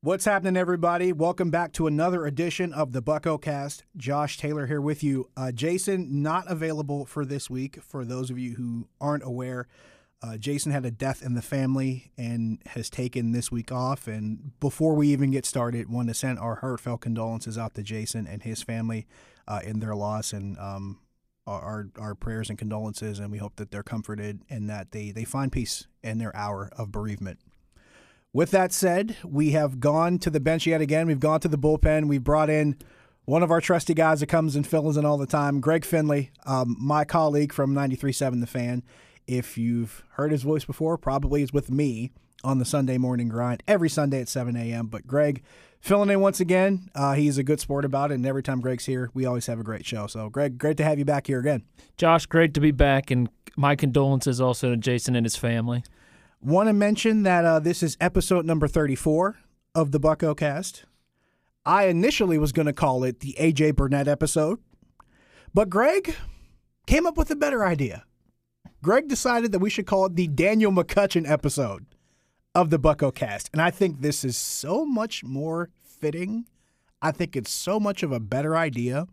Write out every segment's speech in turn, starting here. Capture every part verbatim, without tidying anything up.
What's happening, everybody? Welcome back to another edition of the Bucko Cast. Josh Taylor here with you. Uh, Jason, not available for this week. For those of you who aren't aware, uh, Jason had a death in the family and has taken this week off. And before we even get started, want to send our heartfelt condolences out to Jason and his family uh, in their loss, and um, our our prayers and condolences. And we hope that they're comforted and that they they find peace in their hour of bereavement. With that said, we have gone to the bench yet again. We've gone to the bullpen. We've brought in one of our trusty guys that comes and fills in all the time, Greg Finley, um, my colleague from ninety-three point seven The Fan. If you've heard his voice before, probably is with me on the Sunday morning grind every Sunday at seven a.m. But Greg filling in once again. Uh, he's a good sport about it, and every time Greg's here, we always have a great show. So, Greg, great to have you back here again. Josh, great to be back, and my condolences also to Jason and his family. Want to mention that uh, this is episode number thirty-four of the Bucko Cast. I initially was going to call it the A J Burnett episode, but Greg came up with a better idea. Greg decided that we should call it the Daniel McCutchen episode of the Bucko Cast, and I think this is so much more fitting. I think it's so much of a better idea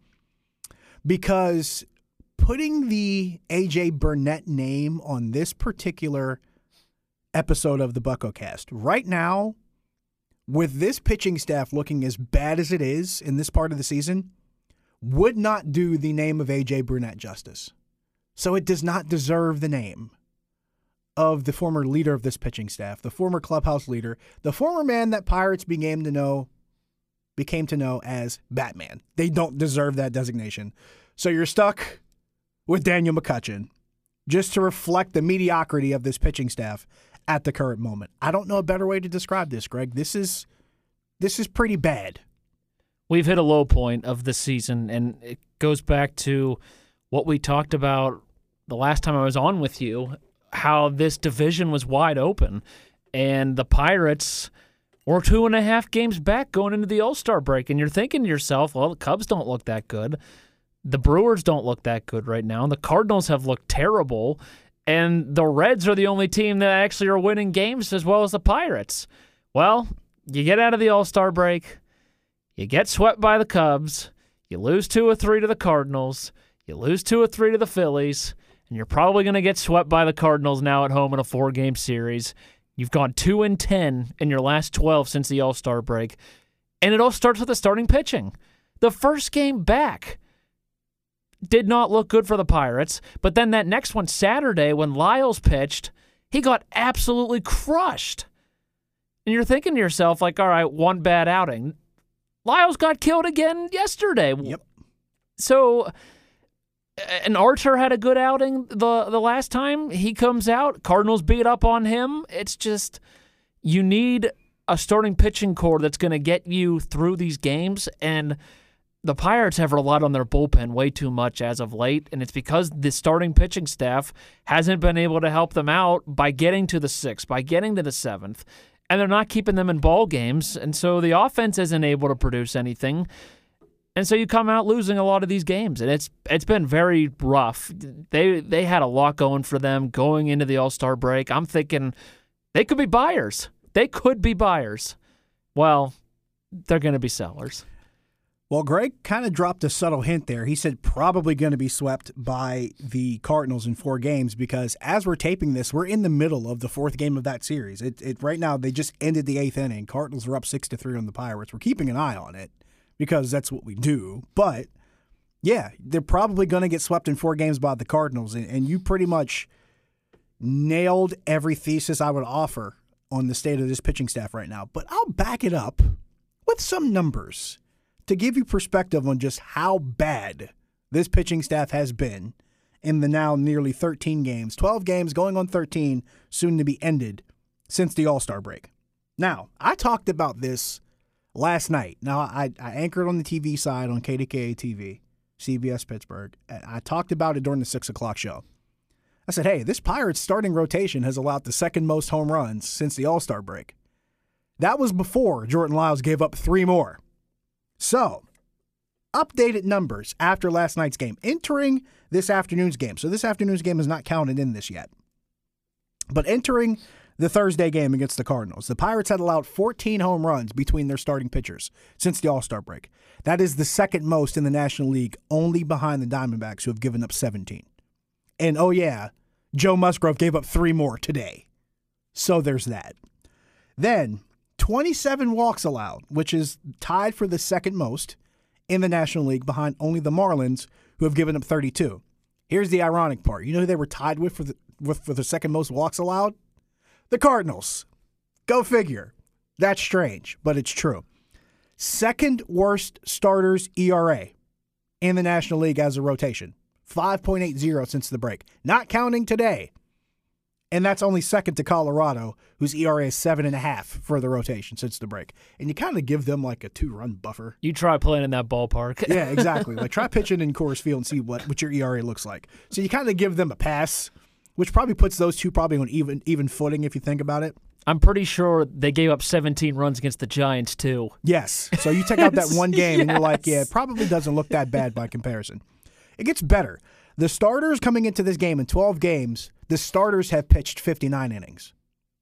because putting the A J Burnett name on this particular episode of the Bucko Cast right now, with this pitching staff looking as bad as it is in this part of the season, would not do the name of A J Burnett justice. So it does not deserve the name of the former leader of this pitching staff, the former clubhouse leader, the former man that Pirates became to know became to know as Batman. They don't deserve that designation. So you're stuck with Daniel McCutchen just to reflect the mediocrity of this pitching staff at the current moment. I don't know a better way to describe this, Greg. This is this is pretty bad. We've hit a low point of the season, and it goes back to what we talked about the last time I was on with you, how this division was wide open, and the Pirates were two and a half games back going into the All-Star break, and you're thinking to yourself, well, the Cubs don't look that good. The Brewers don't look that good right now. The Cardinals have looked terrible. And the Reds are the only team that actually are winning games as well as the Pirates. Well, you get out of the All-Star break, you get swept by the Cubs, you lose two or three to the Cardinals, you lose two or three to the Phillies, and you're probably going to get swept by the Cardinals now at home in a four-game series. You've gone two and ten in your last twelve since the All-Star break, and it all starts with the starting pitching. The first game back did not look good for the Pirates, but then that next one, Saturday, when Lyles pitched, he got absolutely crushed. And you're thinking to yourself, like, all right, one bad outing. Lyles got killed again yesterday. Yep. So, and Archer had a good outing the, the last time. He comes out, Cardinals beat up on him. It's just, you need a starting pitching core that's going to get you through these games, and the Pirates have relied on their bullpen way too much as of late, and it's because the starting pitching staff hasn't been able to help them out by getting to the sixth, by getting to the seventh, and they're not keeping them in ball games, and so the offense isn't able to produce anything, and so you come out losing a lot of these games, and it's it's been very rough. They they had a lot going for them going into the All-Star break. I'm thinking they could be buyers. They could be buyers. Well, they're going to be sellers. Well, Greg kind of dropped a subtle hint there. He said probably going to be swept by the Cardinals in four games because as we're taping this, we're in the middle of the fourth game of that series. It, it right now, they just ended the eighth inning. Cardinals are up six to three on the Pirates. We're keeping an eye on it because that's what we do. But, yeah, they're probably going to get swept in four games by the Cardinals, and, and you pretty much nailed every thesis I would offer on the state of this pitching staff right now. But I'll back it up with some numbers to give you perspective on just how bad this pitching staff has been in the now nearly thirteen games, twelve games going on thirteen, soon to be ended since the All-Star break. Now, I talked about this last night. Now, I, I anchored on the T V side on K D K A T V, C B S Pittsburgh. I talked about it during the six o'clock show. I said, hey, this Pirates starting rotation has allowed the second most home runs since the All-Star break. That was before Jordan Lyles gave up three more. So, updated numbers after last night's game, entering this afternoon's game. So this afternoon's game is not counted in this yet. But entering the Thursday game against the Cardinals. The Pirates had allowed fourteen home runs between their starting pitchers since the All-Star break. That is the second most in the National League, only behind the Diamondbacks, who have given up seventeen. And, oh yeah, Joe Musgrove gave up three more today. So there's that. Then, twenty-seven walks allowed, which is tied for the second most in the National League, behind only the Marlins, who have given up thirty-two. Here's the ironic part. You know who they were tied with for the, with, for the second most walks allowed? The Cardinals. Go figure. That's strange, but it's true. Second worst starters E R A in the National League as a rotation. five point eight oh since the break. Not counting today. And that's only second to Colorado, whose E R A is seven and a half for the rotation since the break. And you kind of give them like a two-run buffer. You try playing in that ballpark. Yeah, exactly. Like try pitching in Coors Field and see what, what your E R A looks like. So you kind of give them a pass, which probably puts those two probably on even even footing if you think about it. I'm pretty sure they gave up seventeen runs against the Giants, too. Yes. So you take out that one game yes. and you're like, yeah, it probably doesn't look that bad by comparison. It gets better. The starters coming into this game in twelve games, the starters have pitched fifty-nine innings.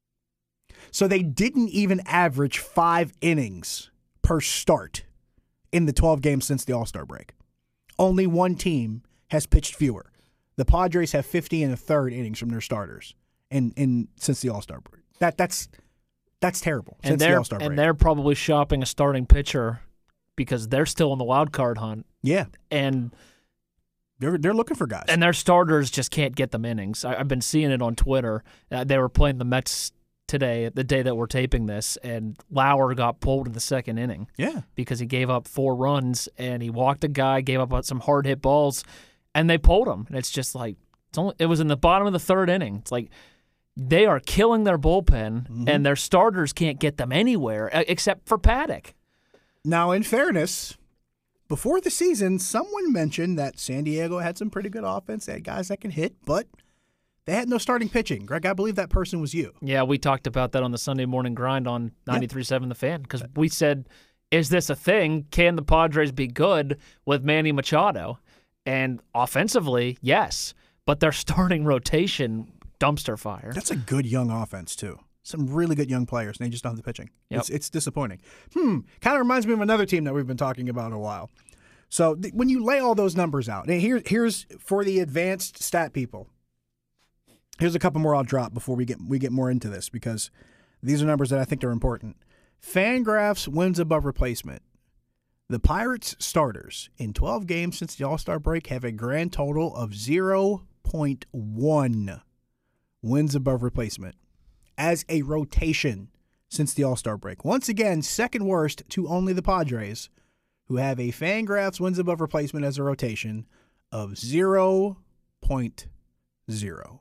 So they didn't even average five innings per start in the twelve games since the All-Star break. Only one team has pitched fewer. The Padres have fifty and a third innings from their starters in, in since the All-Star break. That that's that's terrible and since the All-Star break. And they're probably shopping a starting pitcher because they're still in the wild card hunt. Yeah. And They're they're looking for guys. And their starters just can't get them innings. I, I've been seeing it on Twitter. Uh, they were playing the Mets today, the day that we're taping this, and Lauer got pulled in the second inning. Yeah. Because he gave up four runs, and he walked a guy, gave up some hard-hit balls, and they pulled him. And it's just like, it's only, it was in the bottom of the third inning. It's like they are killing their bullpen, mm-hmm. and their starters can't get them anywhere except for Paddock. Now, in fairness, before the season, someone mentioned that San Diego had some pretty good offense. They had guys that can hit, but they had no starting pitching. Greg, I believe that person was you. Yeah, we talked about that on the Sunday Morning Grind on ninety-three point seven The Fan because we said, is this a thing? Can the Padres be good with Manny Machado? And offensively, yes, but their starting rotation, dumpster fire. That's a good young offense, too. Some really good young players, and they just don't have the pitching. Yep. It's, it's disappointing. Hmm, kind of reminds me of another team that we've been talking about a while. So th- when you lay all those numbers out, and here, here's for the advanced stat people. Here's a couple more I'll drop before we get we get more into this because these are numbers that I think are important. Fangraphs wins above replacement. The Pirates starters in twelve games since the All-Star break have a grand total of zero point one wins above replacement as a rotation since the All-Star break. Once again, second worst to only the Padres, who have a Fangraphs wins above replacement as a rotation of zero point zero.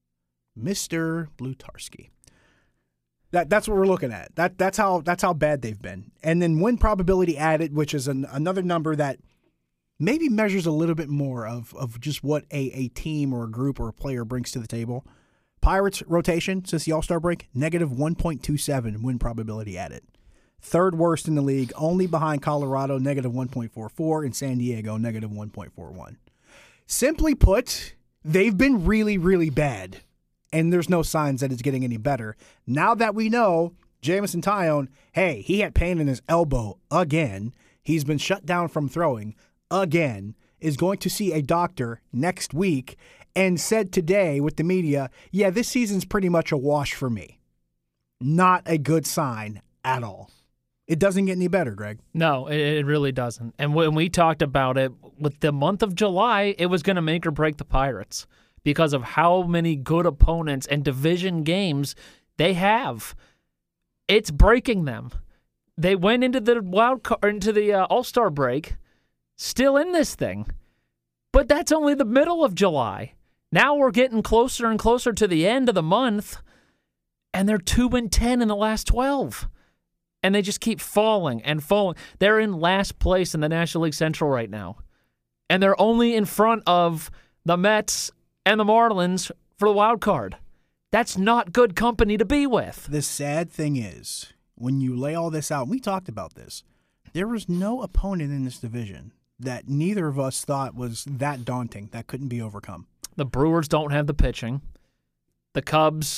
Mister Blutarski. That that's what we're looking at. That that's how that's how bad they've been. And then win probability added, which is an, another number that maybe measures a little bit more of, of just what a, a team or a group or a player brings to the table. Pirates rotation since the All-Star break, negative one point two seven win probability added. Third worst in the league, only behind Colorado, negative one point four four, and San Diego, negative one point four one. Simply put, they've been really, really bad, and there's no signs that it's getting any better. Now that we know Jameson Taillon, hey, he had pain in his elbow again, he's been shut down from throwing again, is going to see a doctor next week, and said today with the media, yeah, this season's pretty much a wash for me. Not a good sign at all. It doesn't get any better, Greg. No, it, it really doesn't. And when we talked about it, with the month of July, it was going to make or break the Pirates because of how many good opponents and division games they have. It's breaking them. They went into the wild card, into the uh, All-Star break, still in this thing. But that's only the middle of July. Now we're getting closer and closer to the end of the month, and they're two and ten in the last twelve. And they just keep falling and falling. They're in last place in the National League Central right now. And they're only in front of the Mets and the Marlins for the wild card. That's not good company to be with. The sad thing is, when you lay all this out, we talked about this, there was no opponent in this division that neither of us thought was that daunting, that couldn't be overcome. The Brewers don't have the pitching. The Cubs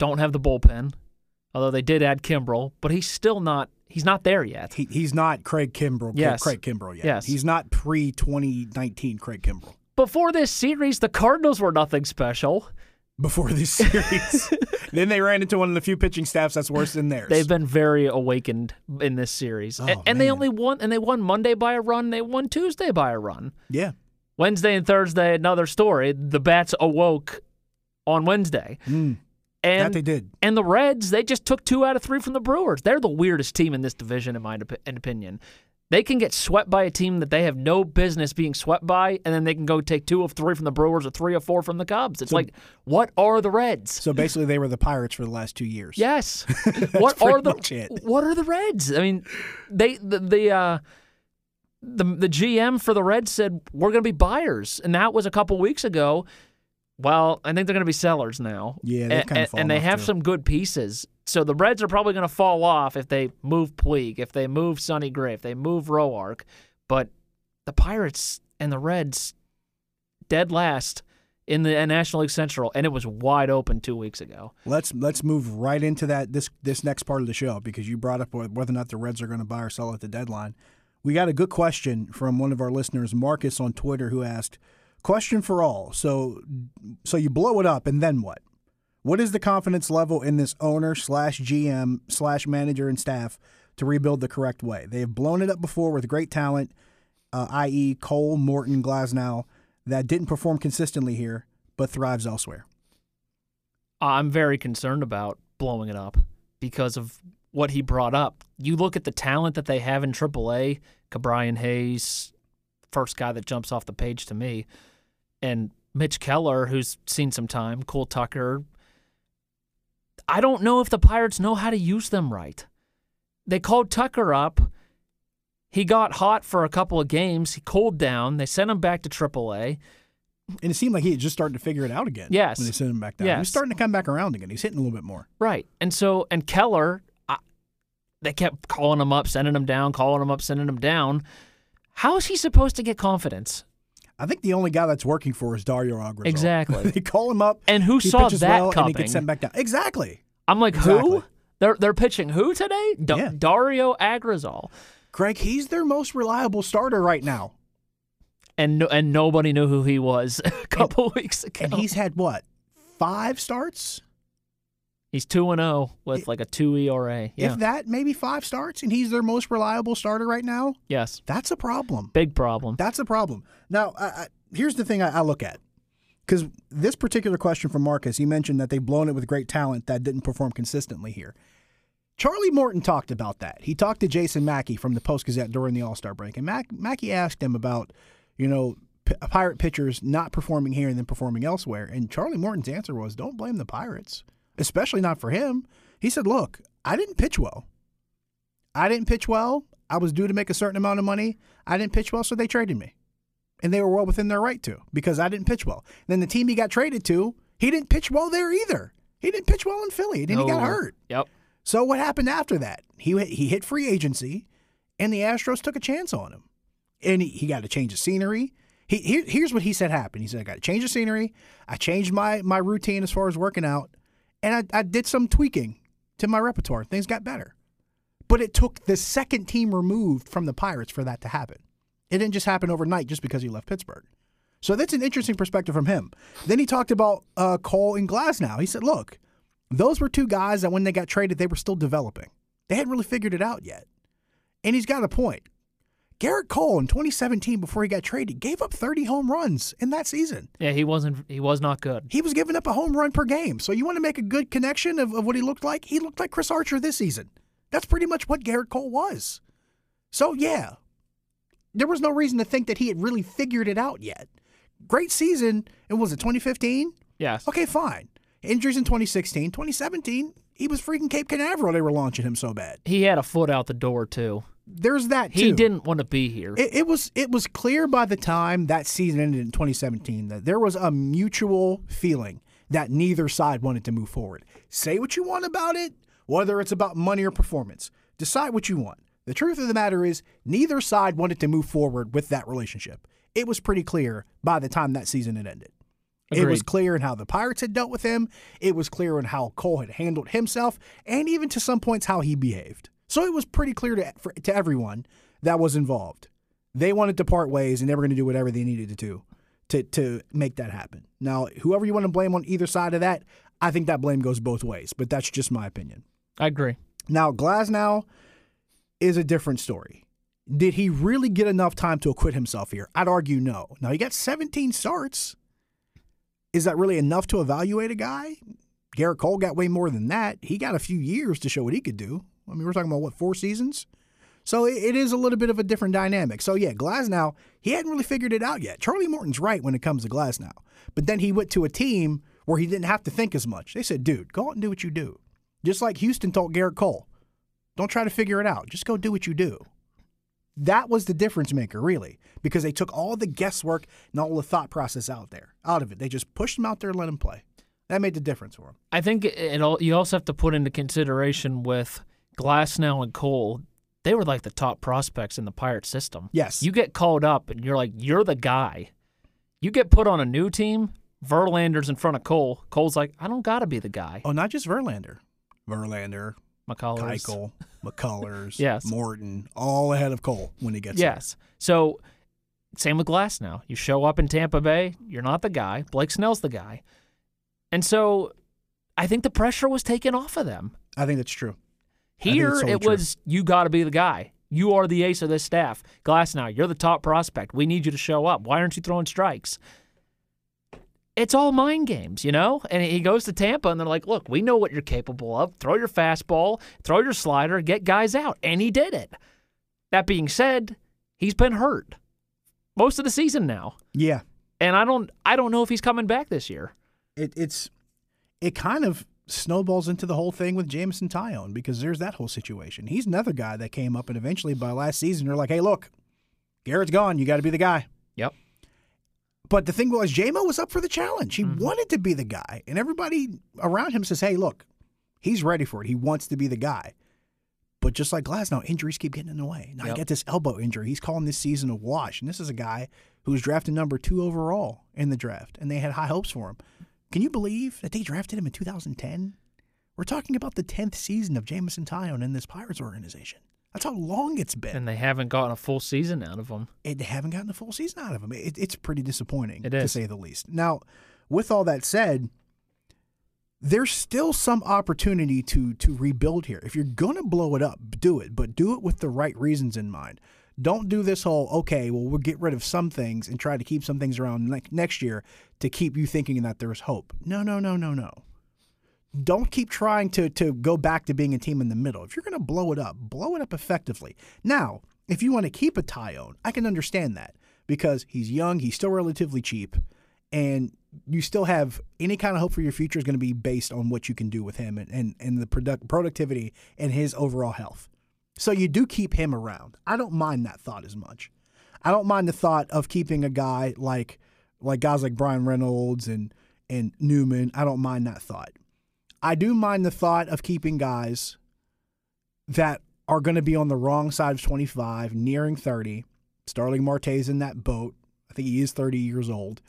don't have the bullpen, although they did add Kimbrel, but he's still not he's not there yet. He, he's not Craig Kimbrel, Yes. Craig Kimbrel yet. Yes. He's not pre twenty nineteen Craig Kimbrel. Before this series, the Cardinals were nothing special. Before this series. Then they ran into one of the few pitching staffs that's worse than theirs. They've been very awakened in this series. Oh, and and they man. only won and they won Monday by a run, they won Tuesday by a run. Yeah. Wednesday and Thursday, another story. The Bats awoke on Wednesday. Mm, and that they did. And the Reds, they just took two out of three from the Brewers. They're the weirdest team in this division, in my op- in opinion. They can get swept by a team that they have no business being swept by, and then they can go take two of three from the Brewers or three of four from the Cubs. It's So- like, what are the Reds? So basically, they were the Pirates for the last two years. Yes. what pretty are the much it. What are the Reds? I mean, they the the uh, the the G M for the Reds said we're going to be buyers, and that was a couple weeks ago. Well, I think they're going to be sellers now. Yeah, they've and, kinda and, fallen and they off, have too. some good pieces. So the Reds are probably going to fall off if they move Puig, if they move Sonny Gray, if they move Roark. But the Pirates and the Reds dead last in the National League Central, and it was wide open two weeks ago. Let's let's move right into that this this next part of the show because you brought up whether or not the Reds are going to buy or sell at the deadline. We got a good question from one of our listeners, Marcus on Twitter, who asked, "Question for all. So so you blow it up and then what? What is the confidence level in this owner slash G M slash manager and staff to rebuild the correct way? They have blown it up before with great talent, uh, that is. Cole, Morton, Glasnow, that didn't perform consistently here but thrives elsewhere." I'm very concerned about blowing it up because of what he brought up. You look at the talent that they have in triple A, Cabrian Hayes, first guy that jumps off the page to me, and Mitch Keller, who's seen some time, Cole Tucker. I don't know if the Pirates know how to use them right. They called Tucker up. He got hot for a couple of games. He cooled down. They sent him back to triple A. And it seemed like he had just started to figure it out again. Yes. When they sent him back down. Yes. He was starting to come back around again. He's hitting a little bit more. Right. And so, and Keller, I, they kept calling him up, sending him down, calling him up, sending him down. How is he supposed to get confidence? I think the only guy that's working for is Dario Agrizal. Exactly. They call him up. And who he saw pitches that well, coming? And he gets sent back down. Exactly. I'm like, Exactly. who? They're they're pitching who today? Da- Yeah. Dario Agrizal. Craig, he's their most reliable starter right now. And no, and nobody knew who he was a couple weeks ago. And he's had, what, five starts? He's two and oh with like a two E R A. Yeah. If that, maybe five starts, and he's their most reliable starter right now? Yes. That's a problem. Big problem. That's a problem. Now, I, I, here's the thing I, I look at. Because this particular question from Marcus, he mentioned that they've blown it with great talent that didn't perform consistently here. Charlie Morton talked about that. He talked to Jason Mackey from the Post-Gazette during the All-Star break, and Mac, Mackey asked him about, you know, P- Pirate pitchers not performing here and then performing elsewhere. And Charlie Morton's answer was, don't blame the Pirates, especially not for him. He said, look, I didn't pitch well. I didn't pitch well. I was due to make a certain amount of money. I didn't pitch well, so they traded me. And they were well within their right to because I didn't pitch well. Then the team he got traded to, he didn't pitch well there either. He didn't pitch well in Philly, and then he got No. hurt. Yep. So what happened after that? He he hit free agency, and the Astros took a chance on him. And he, he got to change the scenery. He here, Here's what he said happened. He said, I got to change the scenery. I changed my, my routine as far as working out, and I, I did some tweaking to my repertoire. Things got better. But it took the second team removed from the Pirates for that to happen. It didn't just happen overnight just because he left Pittsburgh. So that's an interesting perspective from him. Then he talked about uh, Cole and Glasnow. He said, look, those were two guys that when they got traded, they were still developing. They hadn't really figured it out yet. And he's got a point. Garrett Cole in twenty seventeen, before he got traded, gave up thirty home runs in that season. Yeah, he wasn't. He was not good. He was giving up a home run per game. So you want to make a good connection of, of what he looked like? He looked like Chris Archer this season. That's pretty much what Garrett Cole was. So, yeah, there was no reason to think that he had really figured it out yet. Great season. And was it twenty fifteen? Yes. Okay, fine. Injuries in twenty sixteen. twenty seventeen, he was freaking Cape Canaveral. They were launching him so bad. He had a foot out the door too. There's that, too. He didn't want to be here. It, it was it was clear by the time that season ended in twenty seventeen that there was a mutual feeling that neither side wanted to move forward. Say what you want about it, whether it's about money or performance. Decide what you want. The truth of the matter is neither side wanted to move forward with that relationship. It was pretty clear by the time that season had ended. Agreed. It was Agreed. clear in how the Pirates had dealt with him. It was clear in how Cole had handled himself, and even to some points how he behaved. So it was pretty clear to for, to everyone that was involved. They wanted to part ways, and they were going to do whatever they needed to do to, to make that happen. Now, whoever you want to blame on either side of that, I think that blame goes both ways, but that's just my opinion. I agree. Now, Glasnow is a different story. Did he really get enough time to acquit himself here? I'd argue no. Now, he got seventeen starts. Is that really enough to evaluate a guy? Garrett Cole got way more than that. He got a few years to show what he could do. I mean, we're talking about, what, four seasons? So it is a little bit of a different dynamic. So, yeah, Glasnow, he hadn't really figured it out yet. Charlie Morton's right when it comes to Glasnow. But then he went to a team where he didn't have to think as much. They said, dude, go out and do what you do. Just like Houston told Garrett Cole, don't try to figure it out. Just go do what you do. That was the difference maker, really, because they took all the guesswork and all the thought process out there, out of it. They just pushed him out there and let him play. That made the difference for him. I think it all, you also have to put into consideration with Glasnow and Cole, they were like the top prospects in the Pirate system. Yes. You get called up and you're like, you're the guy. You get put on a new team, Verlander's in front of Cole. Cole's like, I don't got to be the guy. Oh, not just Verlander. Verlander, McCullers. Keuchel, McCullers, yes. Morton, all ahead of Cole when he gets yes. there. So same with Glasnow. You show up in Tampa Bay, you're not the guy. Blake Snell's the guy. And so I think the pressure was taken off of them. I think that's true. Here totally it was, true. You got to be the guy. You are the ace of this staff. Glasnow, you're the top prospect. We need you to show up. Why aren't you throwing strikes? It's all mind games, you know? And he goes to Tampa, and they're like, look, we know what you're capable of. Throw your fastball, throw your slider, get guys out. And he did it. That being said, he's been hurt most of the season now. Yeah. And I don't I don't know if he's coming back this year. It, it's it kind of snowballs into the whole thing with Jameson Taillon, because there's that whole situation. He's another guy that came up, and eventually by last season, they're like, hey, look, Garrett's gone. You got to be the guy. Yep. But the thing was, J-Mo was up for the challenge. He Mm-hmm. wanted to be the guy. And everybody around him says, hey, look, he's ready for it. He wants to be the guy. But just like Glasnow, injuries keep getting in the way. Now Yep. he got this elbow injury. He's calling this season a wash. And this is a guy who was drafted number two overall in the draft, and they had high hopes for him. Can you believe that they drafted him in two thousand ten? We're talking about the tenth season of Jameson Taillon in this Pirates organization. That's how long it's been. And they haven't gotten a full season out of him. And they haven't gotten a full season out of him. It, it's pretty disappointing, It to is. say the least. Now, with all that said, there's still some opportunity to to rebuild here. If you're going to blow it up, do it, but do it with the right reasons in mind. Don't do this whole, okay, well, we'll get rid of some things and try to keep some things around ne- next year to keep you thinking that there's hope. No, no, no, no, no. Don't keep trying to to go back to being a team in the middle. If you're going to blow it up, blow it up effectively. Now, if you want to keep a Taillon, I can understand that because he's young, he's still relatively cheap, and you still have any kind of hope for your future is going to be based on what you can do with him and, and, and the product, productivity and his overall health. So you do keep him around. I don't mind that thought as much. I don't mind the thought of keeping a guy like like guys like Brian Reynolds and, and Newman. I don't mind that thought. I do mind the thought of keeping guys that are going to be on the wrong side of twenty-five, nearing thirty. Starling Marte's in that boat. I think he is thirty years old.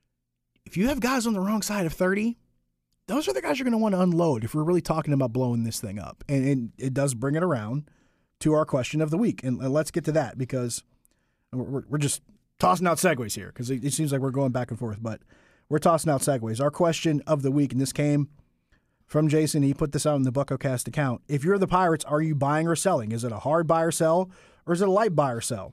If you have guys on the wrong side of thirty, those are the guys you're going to want to unload if we're really talking about blowing this thing up. And, and it does bring it around to our question of the week. And, and let's get to that because we're, we're just tossing out segues here because it, it seems like we're going back and forth. But we're tossing out segues. Our question of the week, and this came from Jason. He put this out in the BuckoCast account. If you're the Pirates, are you buying or selling? Is it a hard buy or sell, or is it a light buy or sell?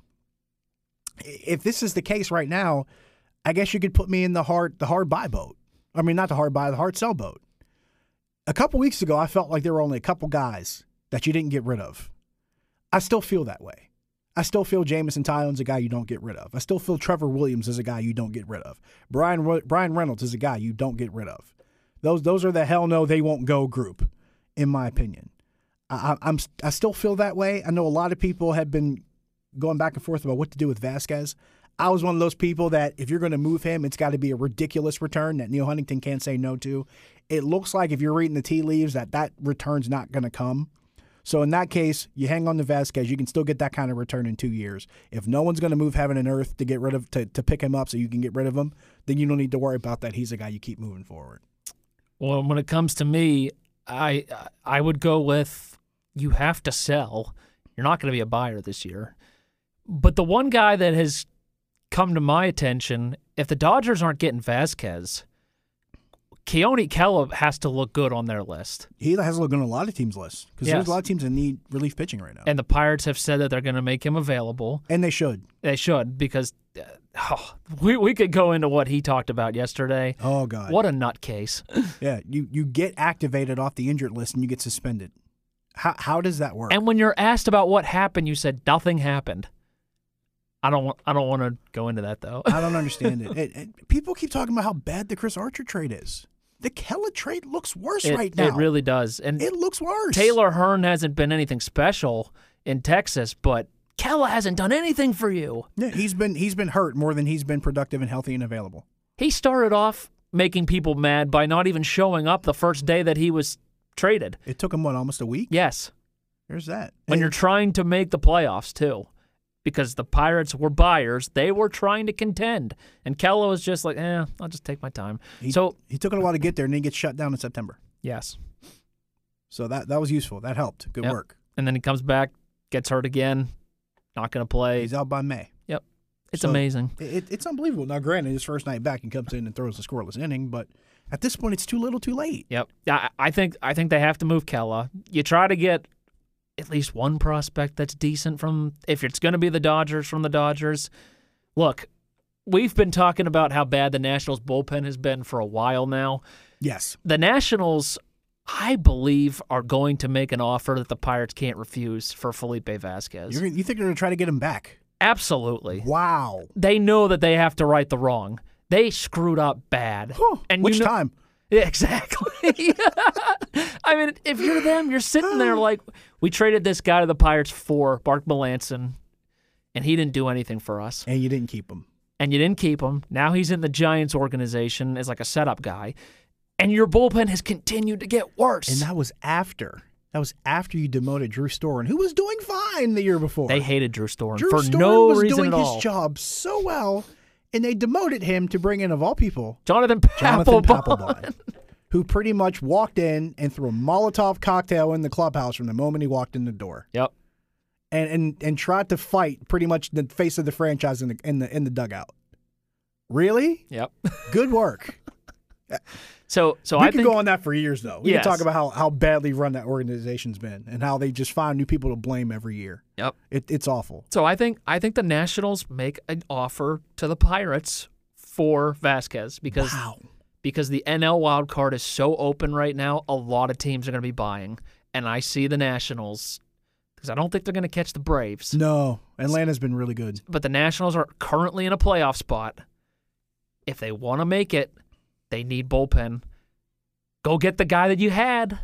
If this is the case right now, I guess you could put me in the hard the hard buy boat. I mean, not the hard buy, the hard sell boat. A couple weeks ago, I felt like there were only a couple guys that you didn't get rid of. I still feel that way. I still feel Jameson Taillon's a guy you don't get rid of. I still feel Trevor Williams is a guy you don't get rid of. Brian Brian Reynolds is a guy you don't get rid of. Those those are the hell no, they won't go group, in my opinion. I, I'm I still feel that way. I know a lot of people have been going back and forth about what to do with Vasquez. I was one of those people that if you're going to move him, it's got to be a ridiculous return that Neil Huntington can't say no to. It looks like if you're reading the tea leaves that that return's not going to come. So in that case, you hang on to Vasquez. You can still get that kind of return in two years. If no one's going to move heaven and earth to get rid of to, to pick him up so you can get rid of him, then you don't need to worry about that. He's a guy you keep moving forward. Well, when it comes to me, I I would go with you have to sell. You're not going to be a buyer this year. But the one guy that has come to my attention, if the Dodgers aren't getting Vasquez, Keone Kela has to look good on their list. He has to look good on a lot of teams' lists because Yes. there's a lot of teams that need relief pitching right now. And the Pirates have said that they're going to make him available. And they should. They should because uh, oh, we we could go into what he talked about yesterday. Oh, God. What a nutcase. Yeah, you, you get activated off the injured list and you get suspended. How how does that work? And when you're asked about what happened, you said nothing happened. I don't want I don't want to go into that though. I don't understand it. It, it. People keep talking about how bad the Chris Archer trade is. The Kela trade looks worse It, right now. it really does. And It looks worse. Taylor Hearn hasn't been anything special in Texas, but Kela hasn't done anything for you. Yeah, he's been he's been hurt more than he's been productive and healthy and available. He started off making people mad by not even showing up the first day that he was traded. It took him what, almost a week? Yes. There's that. When And- you're trying to make the playoffs too. Because the Pirates were buyers, they were trying to contend. And Kela was just like, eh, I'll just take my time. he, so he took it a while to get there and then he gets shut down in September. yes. So that that was useful. That helped. Good Yep. work. And then he comes back, gets hurt again, not going to play. He's out by May. Yep. It's So- amazing. It, it's unbelievable. Now, granted, his first night back, he comes in and throws a scoreless inning, but at this point, it's too little, too late. Yep. I, I think I think they have to move Kela. You try to get at least one prospect that's decent from, if it's going to be the Dodgers, from the Dodgers. Look, we've been talking about how bad the Nationals bullpen has been for a while now. Yes. The Nationals, I believe, are going to make an offer that the Pirates can't refuse for Felipe Vasquez. You're, you think they're going to try to get him back? Absolutely. Wow. They know that they have to right the wrong. They screwed up bad. Huh. And Which you know, time? Yeah, exactly. I mean, if you're them, you're sitting there like, we traded this guy to the Pirates for Mark Melanson, and he didn't do anything for us. And you didn't keep him. And you didn't keep him. Now he's in the Giants organization as like a setup guy. And your bullpen has continued to get worse. And that was after. That was after you demoted Drew Storen, who was doing fine the year before. They hated Drew Storen Drew for Storen no was reason doing at his all. job so well, and they demoted him to bring in, of all people, Jonathan Jonathan Papelbon. Papelbon, who pretty much walked in and threw a Molotov cocktail in the clubhouse from the moment he walked in the door, Yep. and and and tried to fight pretty much the face of the franchise in the in the in the dugout. Really? Yep. Good work. So, so we I could think go on that for years, though. We Yes. can talk about how, how badly run that organization's been and how they just find new people to blame every year. Yep. It, it's awful. So I think I think the Nationals make an offer to the Pirates for Vasquez because Wow. because the N L wild card is so open right now. A lot of teams are going to be buying, and I see the Nationals because I don't think they're going to catch the Braves. No, Atlanta's been really good. But the Nationals are currently in a playoff spot. If they want to make it, they need bullpen. Go get the guy that you had.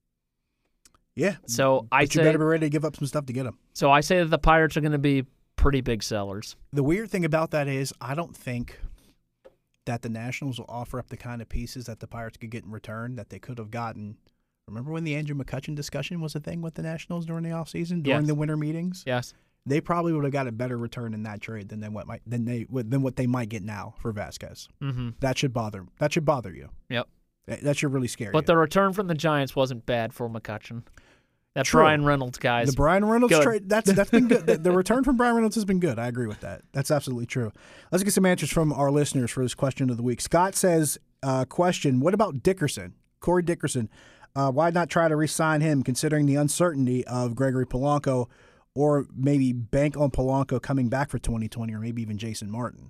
Yeah. So I But you say better be ready to give up some stuff to get him. so I say that the Pirates are going to be pretty big sellers. The weird thing about that is I don't think that the Nationals will offer up the kind of pieces that the Pirates could get in return that they could have gotten. Remember when the Andrew McCutchen discussion was a thing with the Nationals during the offseason, during Yes. the winter meetings? Yes. They probably would have got a better return in that trade than they what might than they than what they might get now for Vasquez. Mm-hmm. That should bother. That should bother you. Yep. That that should really scare But you. the return from the Giants wasn't bad for McCutchen. That True. Brian Reynolds guy The is Brian Reynolds good. trade, that's that's been good. The, the return from Brian Reynolds has been good. I agree with that. That's absolutely true. Let's get some answers from our listeners for this question of the week. Scott says, uh, question, what about Dickerson, Corey Dickerson? Uh, why not try to re-sign him considering the uncertainty of Gregory Polanco, or maybe bank on Polanco coming back for twenty twenty, or maybe even Jason Martin?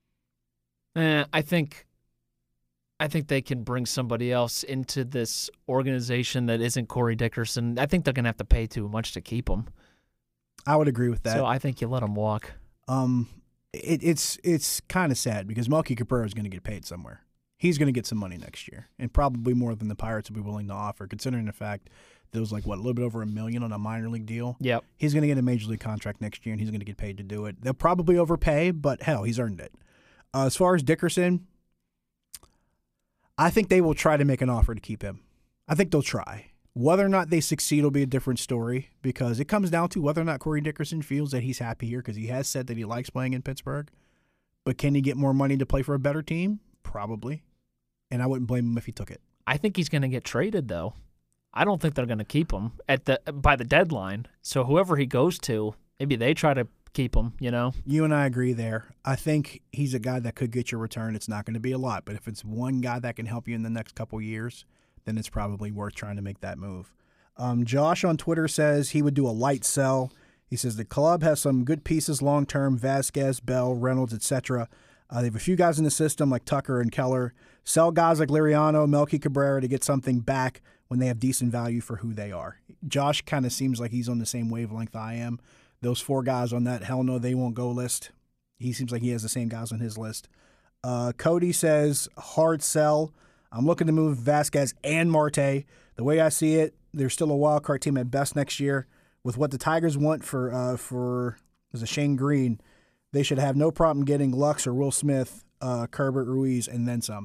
Eh, I think I think they can bring somebody else into this organization that isn't Corey Dickerson. I think they're going to have to pay too much to keep him. I would agree with that. So I think you let him walk. Um, it, it's it's kind of sad because Melky Cabrera is going to get paid somewhere. He's going to get some money next year, and probably more than the Pirates will be willing to offer, considering the fact there was like what a little bit over a million on a minor league deal. Yep. He's going to get a major league contract next year, and he's going to get paid to do it. They'll probably overpay, but hell, he's earned it. Uh, as far as Dickerson, I think they will try to make an offer to keep him. I think they'll try. Whether or not they succeed will be a different story because it comes down to whether or not Corey Dickerson feels that he's happy here because he has said that he likes playing in Pittsburgh. But can he get more money to play for a better team? Probably. And I wouldn't blame him if he took it. I think he's going to get traded, though. I don't think they're going to keep him at the by the deadline. So whoever he goes to, maybe they try to keep him, you know? You and I agree there. I think he's a guy that could get your return. It's not going to be a lot, but if it's one guy that can help you in the next couple years, then it's probably worth trying to make that move. Um, Josh on Twitter says he would do a light sell. He says the club has some good pieces long-term, Vasquez, Bell, Reynolds, et cetera. Uh, they have a few guys in the system like Tucker and Keller. Sell guys like Liriano, Melky Cabrera to get something back when they have decent value for who they are. Josh kind of seems like he's on the same wavelength I am. Those four guys on that hell no, they won't go list. He seems like he has the same guys on his list. Uh, Cody says hard sell. I'm looking to move Vasquez and Marte. The way I see it, they're still a wild card team at best next year. With what the Tigers want for uh, for is a Shane Green, they should have no problem getting Lux or Will Smith, uh, Kerbert Ruiz, and then some.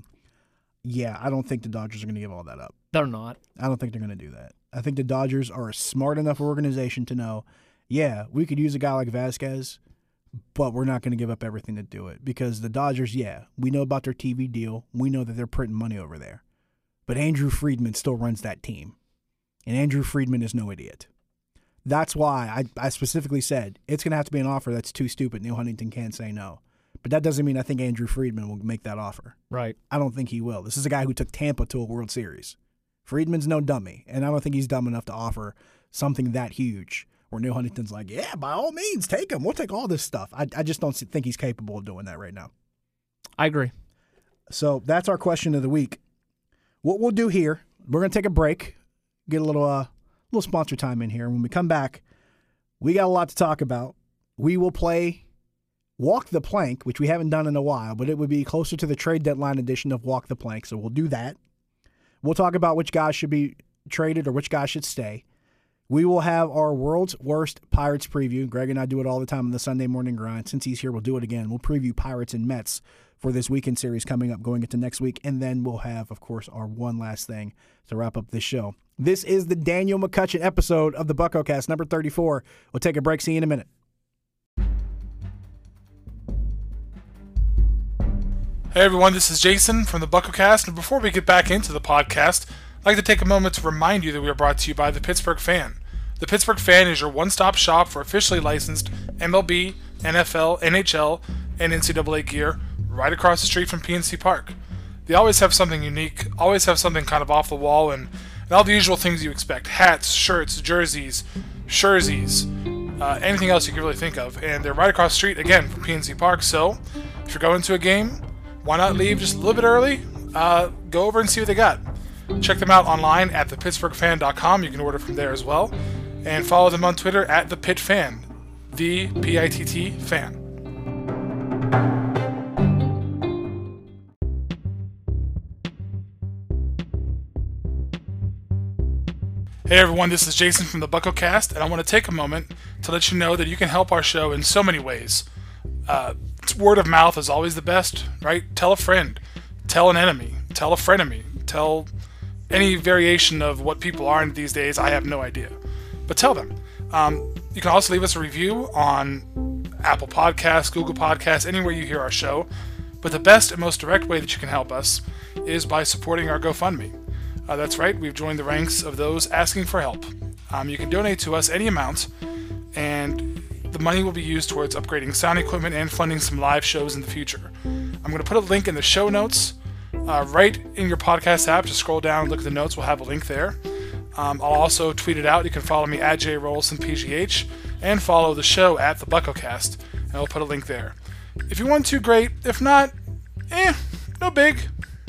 Yeah, I don't think the Dodgers are going to give all that up. They're not. I don't think they're going to do that. I think the Dodgers are a smart enough organization to know, yeah, we could use a guy like Vasquez, but we're not going to give up everything to do it. Because the Dodgers, yeah, we know about their T V deal. We know that they're printing money over there. But Andrew Friedman still runs that team. And Andrew Friedman is no idiot. That's why I, I specifically said it's going to have to be an offer that's too stupid. Neil Huntington can't say no. But that doesn't mean I think Andrew Friedman will make that offer. Right. I don't think he will. This is a guy who took Tampa to a World Series. Friedman's no dummy, and I don't think he's dumb enough to offer something that huge where Neil Huntington's like, yeah, by all means, take him. We'll take all this stuff. I, I just don't think he's capable of doing that right now. I agree. So that's our question of the week. What we'll do here, we're going to take a break, get a little uh, little sponsor time in here. When we come back, we got a lot to talk about. We will play Walk the Plank, which we haven't done in a while, but it would be closer to the trade deadline edition of Walk the Plank, so we'll do that. We'll talk about which guys should be traded or which guys should stay. We will have our world's worst Pirates preview. Greg and I do it all the time on the Sunday morning grind. Since he's here, we'll do it again. We'll preview Pirates and Mets for this weekend series coming up going into next week, and then we'll have, of course, our one last thing to wrap up this show. This is the Daniel McCutcheon episode of the BuckoCast, number thirty-four. We'll take a break. See you in a minute. Hey everyone, this is Jason from the BuckoCast, and before we get back into the podcast, I'd like to take a moment to remind you that we are brought to you by the Pittsburgh Fan. The Pittsburgh Fan is your one-stop shop for officially licensed M L B, N F L, N H L, and N C double A gear right across the street from P N C Park. They always have something unique, always have something kind of off the wall, and, and all the usual things you expect. Hats, shirts, jerseys, jerseys, uh, anything else you can really think of. And they're right across the street, again, from P N C Park, so if you're going to a game, why not leave just a little bit early? Uh, go over and see what they got. Check them out online at the pittsburgh fan dot com. You can order from there as well. And follow them on Twitter at the Pitt Fan. The P I T T Fan. Hey everyone, this is Jason from the BuckoCast, and I want to take a moment to let you know that you can help our show in so many ways. Uh, word of mouth is always the best, right? Tell a friend, tell an enemy, tell a frenemy, tell any variation of what people are in these days. I have no idea, but tell them. Um, you can also leave us a review on Apple Podcasts, Google Podcasts, anywhere you hear our show. But the best and most direct way that you can help us is by supporting our GoFundMe. Uh, that's right, we've joined the ranks of those asking for help. Um, you can donate to us any amount, and the money will be used towards upgrading sound equipment and funding some live shows in the future. I'm going to put a link in the show notes uh, right in your podcast app. Just scroll down and look at the notes. We'll have a link there. Um, I'll also tweet it out. You can follow me at J Rolson P G H and follow the show at the BuckoCast, and I'll put a link there. If you want to, great. If not, eh, no big.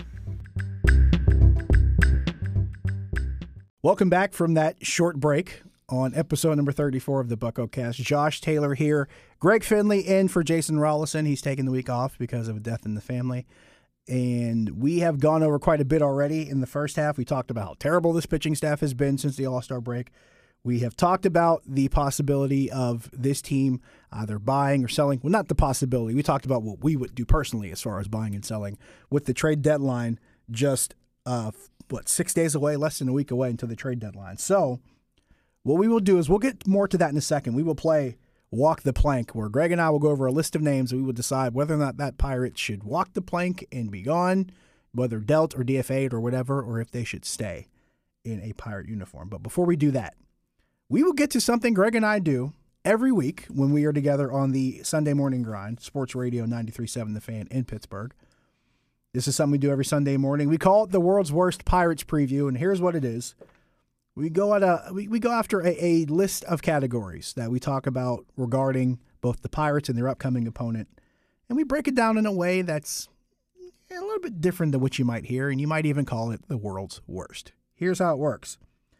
Welcome back from that short break on episode number thirty-four of the BuckoCast. Josh Taylor here. Greg Finley in for Jason Rollison. He's taking the week off because of a death in the family. And we have gone over quite a bit already in the first half. We talked about how terrible this pitching staff has been since the All-Star break. We have talked about the possibility of this team either buying or selling. Well, not the possibility. We talked about what we would do personally as far as buying and selling with the trade deadline just uh, what, six days away, less than a week away until the trade deadline. So what we will do is we'll get more to that in a second. We will play Walk the Plank, where Greg and I will go over a list of names and we will decide whether or not that pirate should walk the plank and be gone, whether dealt or D F A'd or whatever, or if they should stay in a pirate uniform. But before we do that, we will get to something Greg and I do every week when we are together on the Sunday Morning Grind, Sports Radio ninety-three point seven The Fan in Pittsburgh. This is something we do every Sunday morning. We call it the World's Worst Pirates Preview, and here's what it is. We go at a we, we go after a, a list of categories that we talk about regarding both the Pirates and their upcoming opponent, and we break it down in a way that's a little bit different than what you might hear, and you might even call it the world's worst. Here's how it works.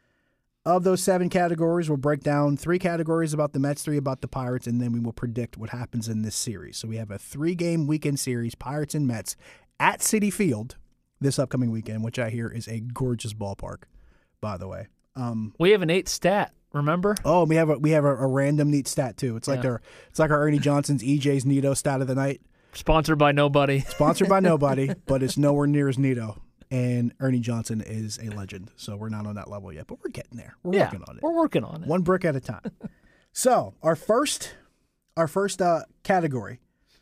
Of those seven categories, we'll break down three categories about the Mets, three about the Pirates, and then we will predict what happens in this series. So we have a three-game weekend series, Pirates and Mets, at Citi Field this upcoming weekend, which I hear is a gorgeous ballpark, by the way. Um, we have an eight stat, remember? Oh, we have a we have a, a random neat stat too. It's like yeah. our it's like our Ernie Johnson's E J's Nito stat of the night. Sponsored by nobody. Sponsored by nobody, but it's nowhere near as Nito. And Ernie Johnson is a legend, so we're not on that level yet, but we're getting there. We're yeah, working on it. We're working on it. One brick at a time. So our first, our first uh, category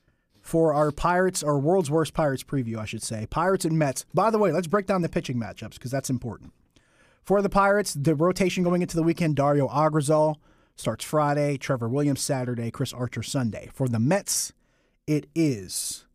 for our Pirates, our World's Worst Pirates preview, I should say, Pirates and Mets. By the way, let's break down the pitching matchups because that's important. For the Pirates, the rotation going into the weekend, Dario Agrazal starts Friday, Trevor Williams Saturday, Chris Archer Sunday. For the Mets, it is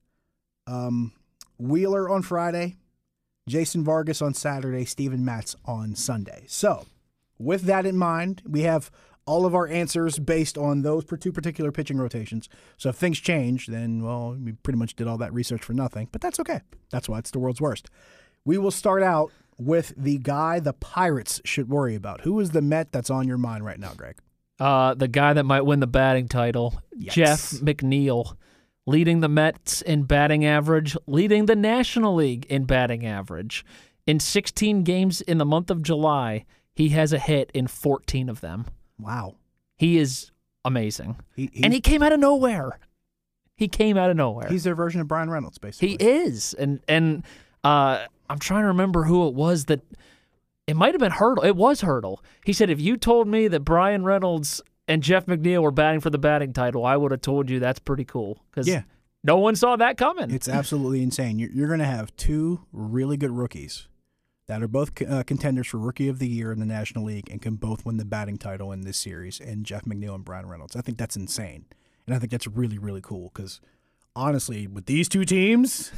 um, Wheeler on Friday, Jason Vargas on Saturday, Steven Matz on Sunday. So, with that in mind, we have all of our answers based on those two particular pitching rotations. So if things change, then, well, we pretty much did all that research for nothing. But that's okay. That's why it's the world's worst. We will start out with the guy the Pirates should worry about. Who is the Met that's on your mind right now, Greg? Uh, the guy that might win the batting title, Yes. Jeff McNeil. Leading the Mets in batting average, leading the National League in batting average. In sixteen games in the month of July, he has a hit in fourteen of them. Wow. He is amazing. He, and he came out of nowhere. He came out of nowhere. He's their version of Brian Reynolds, basically. He is. And and uh, I'm trying to remember who it was that it might have been Hurdle. It was Hurdle. He said, if you told me that Brian Reynolds and Jeff McNeil were batting for the batting title, I would have told you that's pretty cool. Because yeah. no one saw that coming. It's absolutely insane. You're, you're going to have two really good rookies that are both uh, contenders for Rookie of the Year in the National League and can both win the batting title in this series, and Jeff McNeil and Brian Reynolds. I think that's insane. And I think that's really, really cool because, honestly, with these two teams,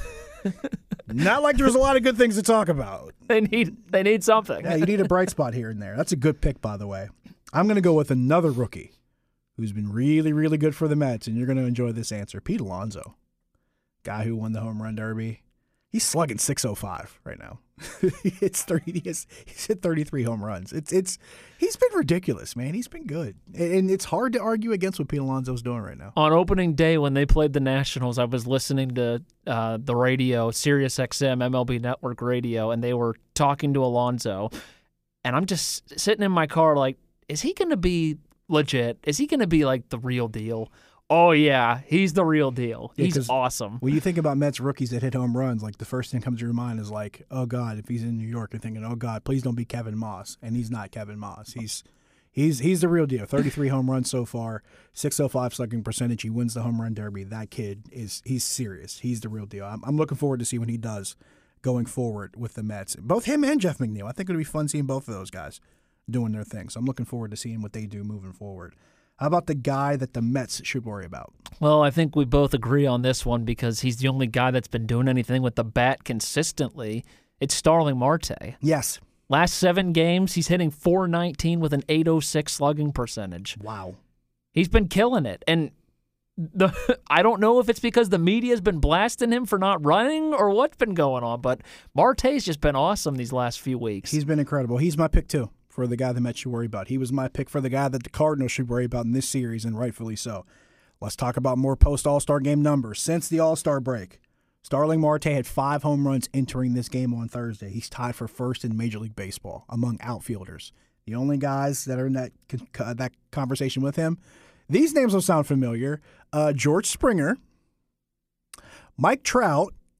not like there's a lot of good things to talk about. They need they need something. Yeah, you need a bright spot here and there. That's a good pick, by the way. I'm going to go with another rookie who's been really, really good for the Mets, and you're going to enjoy this answer. Pete Alonso, guy who won the home run derby. He's slugging six oh five right now. It's thirty. He has, he's hit thirty-three home runs. It's it's he's been ridiculous, man. He's been good, and it's hard to argue against what Pete Alonso's doing right now. On opening day when they played the Nationals, I was listening to uh, the radio, Sirius X M, M L B Network Radio, and they were talking to Alonso, and I'm just sitting in my car like, is he going to be legit? Is he going to be like the real deal? Oh, yeah, he's the real deal. Yeah, he's awesome. When you think about Mets rookies that hit home runs, like the first thing that comes to your mind is like, oh, God, if he's in New York, you're thinking, oh, God, please don't be Kevin Moss. And he's not Kevin Moss. He's he's he's the real deal. thirty-three home runs so far, six oh five slugging percentage. He wins the home run derby. That kid, is he's serious. He's the real deal. I'm, I'm looking forward to see what he does going forward with the Mets. Both him and Jeff McNeil. I think it'll be fun seeing both of those guys doing their thing. So I'm looking forward to seeing what they do moving forward. How about the guy that the Mets should worry about? Well, I think we both agree on this one because he's the only guy that's been doing anything with the bat consistently. It's Starling Marte. Yes. Last seven games, he's hitting four nineteen with an eight oh six slugging percentage. Wow. He's been killing it. And the I don't know if it's because the media's been blasting him for not running or what's been going on, but Marte's just been awesome these last few weeks. He's been incredible. He's my pick, too, for the guy the Mets should worry about. He was my pick for the guy that the Cardinals should worry about in this series, and rightfully so. Let's talk about more post-All-Star game numbers. Since the All-Star break, Starling Marte had five home runs entering this game on Thursday. He's tied for first in Major League Baseball among outfielders. The only guys that are in that that conversation with him, these names will sound familiar. Uh, George Springer, Mike Trout,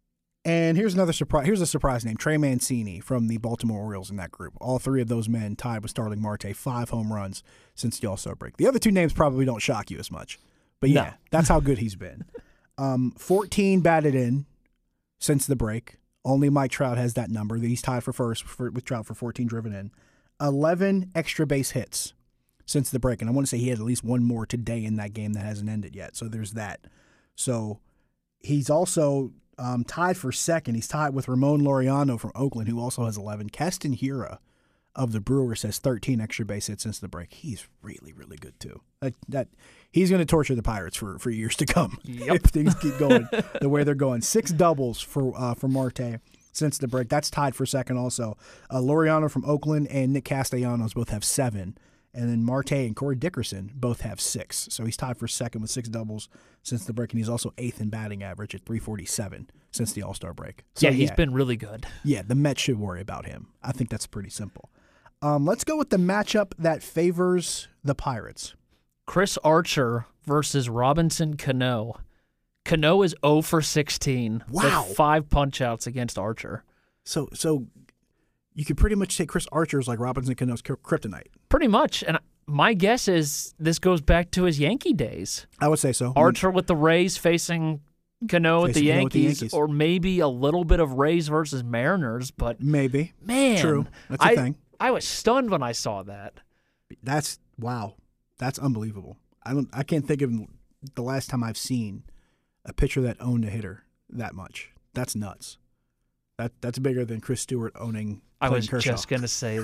And here's another surprise. Here's a surprise name: Trey Mancini from the Baltimore Orioles in that group. All three of those men tied with Starling Marte, five home runs since the All-Star break. The other two names probably don't shock you as much, but yeah, No. that's how good he's been. Um, fourteen batted in since the break. Only Mike Trout has that number. He's tied for first for, with Trout for fourteen driven in. eleven extra base hits since the break, and I want to say he had at least one more today in that game that hasn't ended yet. So there's that. So he's also um, tied for second. He's tied with Ramon Laureano from Oakland, who also has eleven. Keston Hiura of the Brewers has thirteen extra base hits since the break. He's really, really good too. That, that he's going to torture the Pirates for, for years to come Yep. if things keep going the way they're going. Six doubles for uh, for Marte since the break. That's tied for second also. Uh, Laureano from Oakland and Nick Castellanos both have seven. And then Marte and Corey Dickerson both have six. So he's tied for second with six doubles since the break. And he's also eighth in batting average at three forty-seven since the All-Star break. So, yeah, he's been really good. Yeah, the Mets should worry about him. I think that's pretty simple. Um, let's go with the matchup that favors the Pirates. Chris Archer versus Robinson Cano. Cano is zero for sixteen. Wow. With five punch-outs against Archer. So so you could pretty much say Chris Archer is like Robinson Cano's kryptonite. Pretty much. And my guess is this goes back to his Yankee days. I would say so. Archer with the Rays facing Cano with the, Facing Cano with the Yankees, Yankees. or maybe a little bit of Rays versus Mariners. But, Maybe. man. True. That's a I, thing. I was stunned when I saw that. That's, wow. That's unbelievable. I don't. I can't think of the last time I've seen a pitcher that owned a hitter that much. That's nuts. That That's bigger than Chris Stewart owning I Clayton was Kershaw. just going to say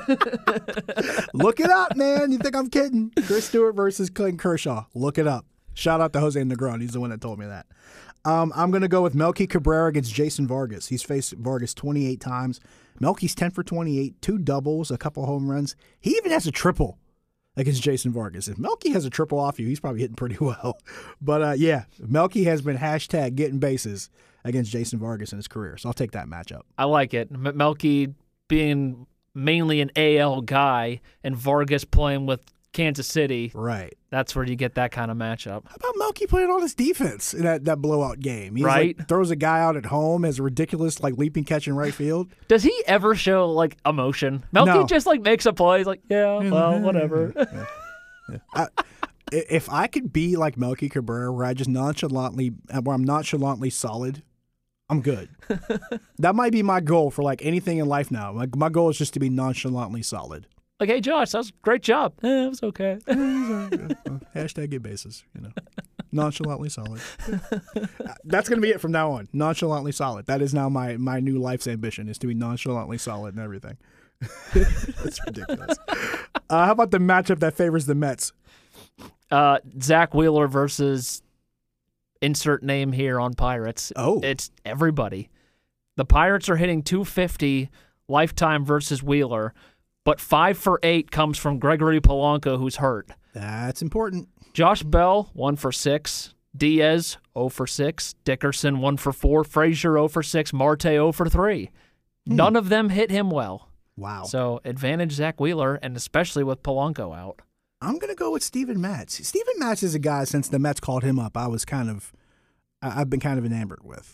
that. Look it up, man. You think I'm kidding? Chris Stewart versus Clayton Kershaw. Look it up. Shout out to Jose Negron. He's the one that told me that. Um, I'm going to go with Melky Cabrera against Jason Vargas. He's faced Vargas twenty-eight times. Melky's ten for twenty-eight, two doubles, a couple home runs. He even has a triple against Jason Vargas. If Melky has a triple off you, he's probably hitting pretty well. But, uh, yeah, Melky has been hashtag getting bases against Jason Vargas in his career. So I'll take that matchup. I like it. M- Melky being mainly an A L guy and Vargas playing with Kansas City, Right. that's where you get that kind of matchup. How about Melky playing all his defense in that, that blowout game? He's Right. like, throws a guy out at home, has a ridiculous like leaping catch in right field. Does he ever show like emotion? Melky No. just like makes a play. He's like, yeah, well, whatever. I, if I could be like Melky Cabrera, where I just nonchalantly, where I'm nonchalantly solid, I'm good. That might be my goal for like anything in life now. Like my goal is just to be nonchalantly solid. Like, hey, Josh, that was a great job. Eh, it was okay. Hashtag get bases, you know. Nonchalantly solid. That's going to be it from now on. Nonchalantly solid. That is now my, my new life's ambition, is to be nonchalantly solid in everything. That's ridiculous. Uh, how about the matchup that favors the Mets? Uh, Zach Wheeler versus insert name here on Pirates. Oh. It's everybody. The Pirates are hitting two fifty lifetime versus Wheeler, but five for eight comes from Gregory Polanco, who's hurt. That's important. Josh Bell, one for six. Diaz, zero for six. Dickerson, one for four. Frazier, zero for six. Marte, zero for three. None of them hit him well. Wow. So advantage Zach Wheeler, and especially with Polanco out. I'm going to go with Steven Matz. Steven Matz is a guy, since the Mets called him up, I was kind of, I- I've been kind of enamored with.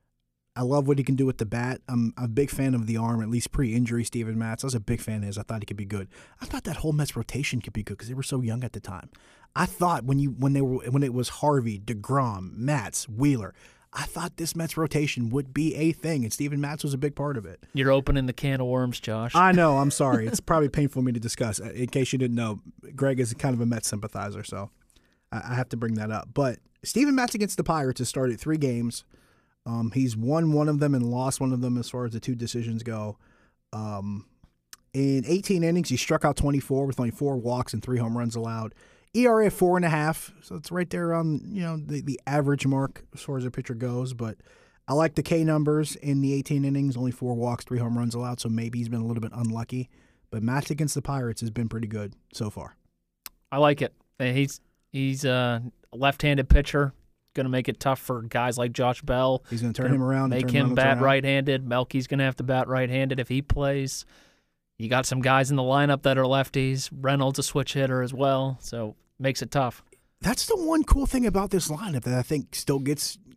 I love what he can do with the bat. I'm a big fan of the arm, at least pre-injury Steven Matz. I was a big fan of his. I thought he could be good. I thought that whole Mets rotation could be good because they were so young at the time. I thought when you when they were when it was Harvey, DeGrom, Matz, Wheeler, I thought this Mets rotation would be a thing, and Steven Matz was a big part of it. You're opening the can of worms, Josh. I know. I'm sorry. It's probably painful for me to discuss. In case you didn't know, Greg is kind of a Mets sympathizer, so I I have to bring that up. But Steven Matz against the Pirates has started three games. Um, he's won one of them and lost one of them as far as the two decisions go. Um, in eighteen innings, he struck out twenty-four with only four walks and three home runs allowed. E R A of four and a half, so it's right there on you know the, the average mark as far as a pitcher goes. But I like the K numbers in the eighteen innings, only four walks, three home runs allowed, so maybe he's been a little bit unlucky. But match against the Pirates has been pretty good so far. I like it. And He's he's a left-handed pitcher. Going to make it tough for guys like Josh Bell. He's going to turn Gonna him around. Make and turn him Reynolds bat around. right-handed. Melky's going to have to bat right-handed if he plays. You got some guys in the lineup that are lefties. Reynolds a switch hitter as well, so makes it tough. That's the one cool thing about this lineup that I think still gets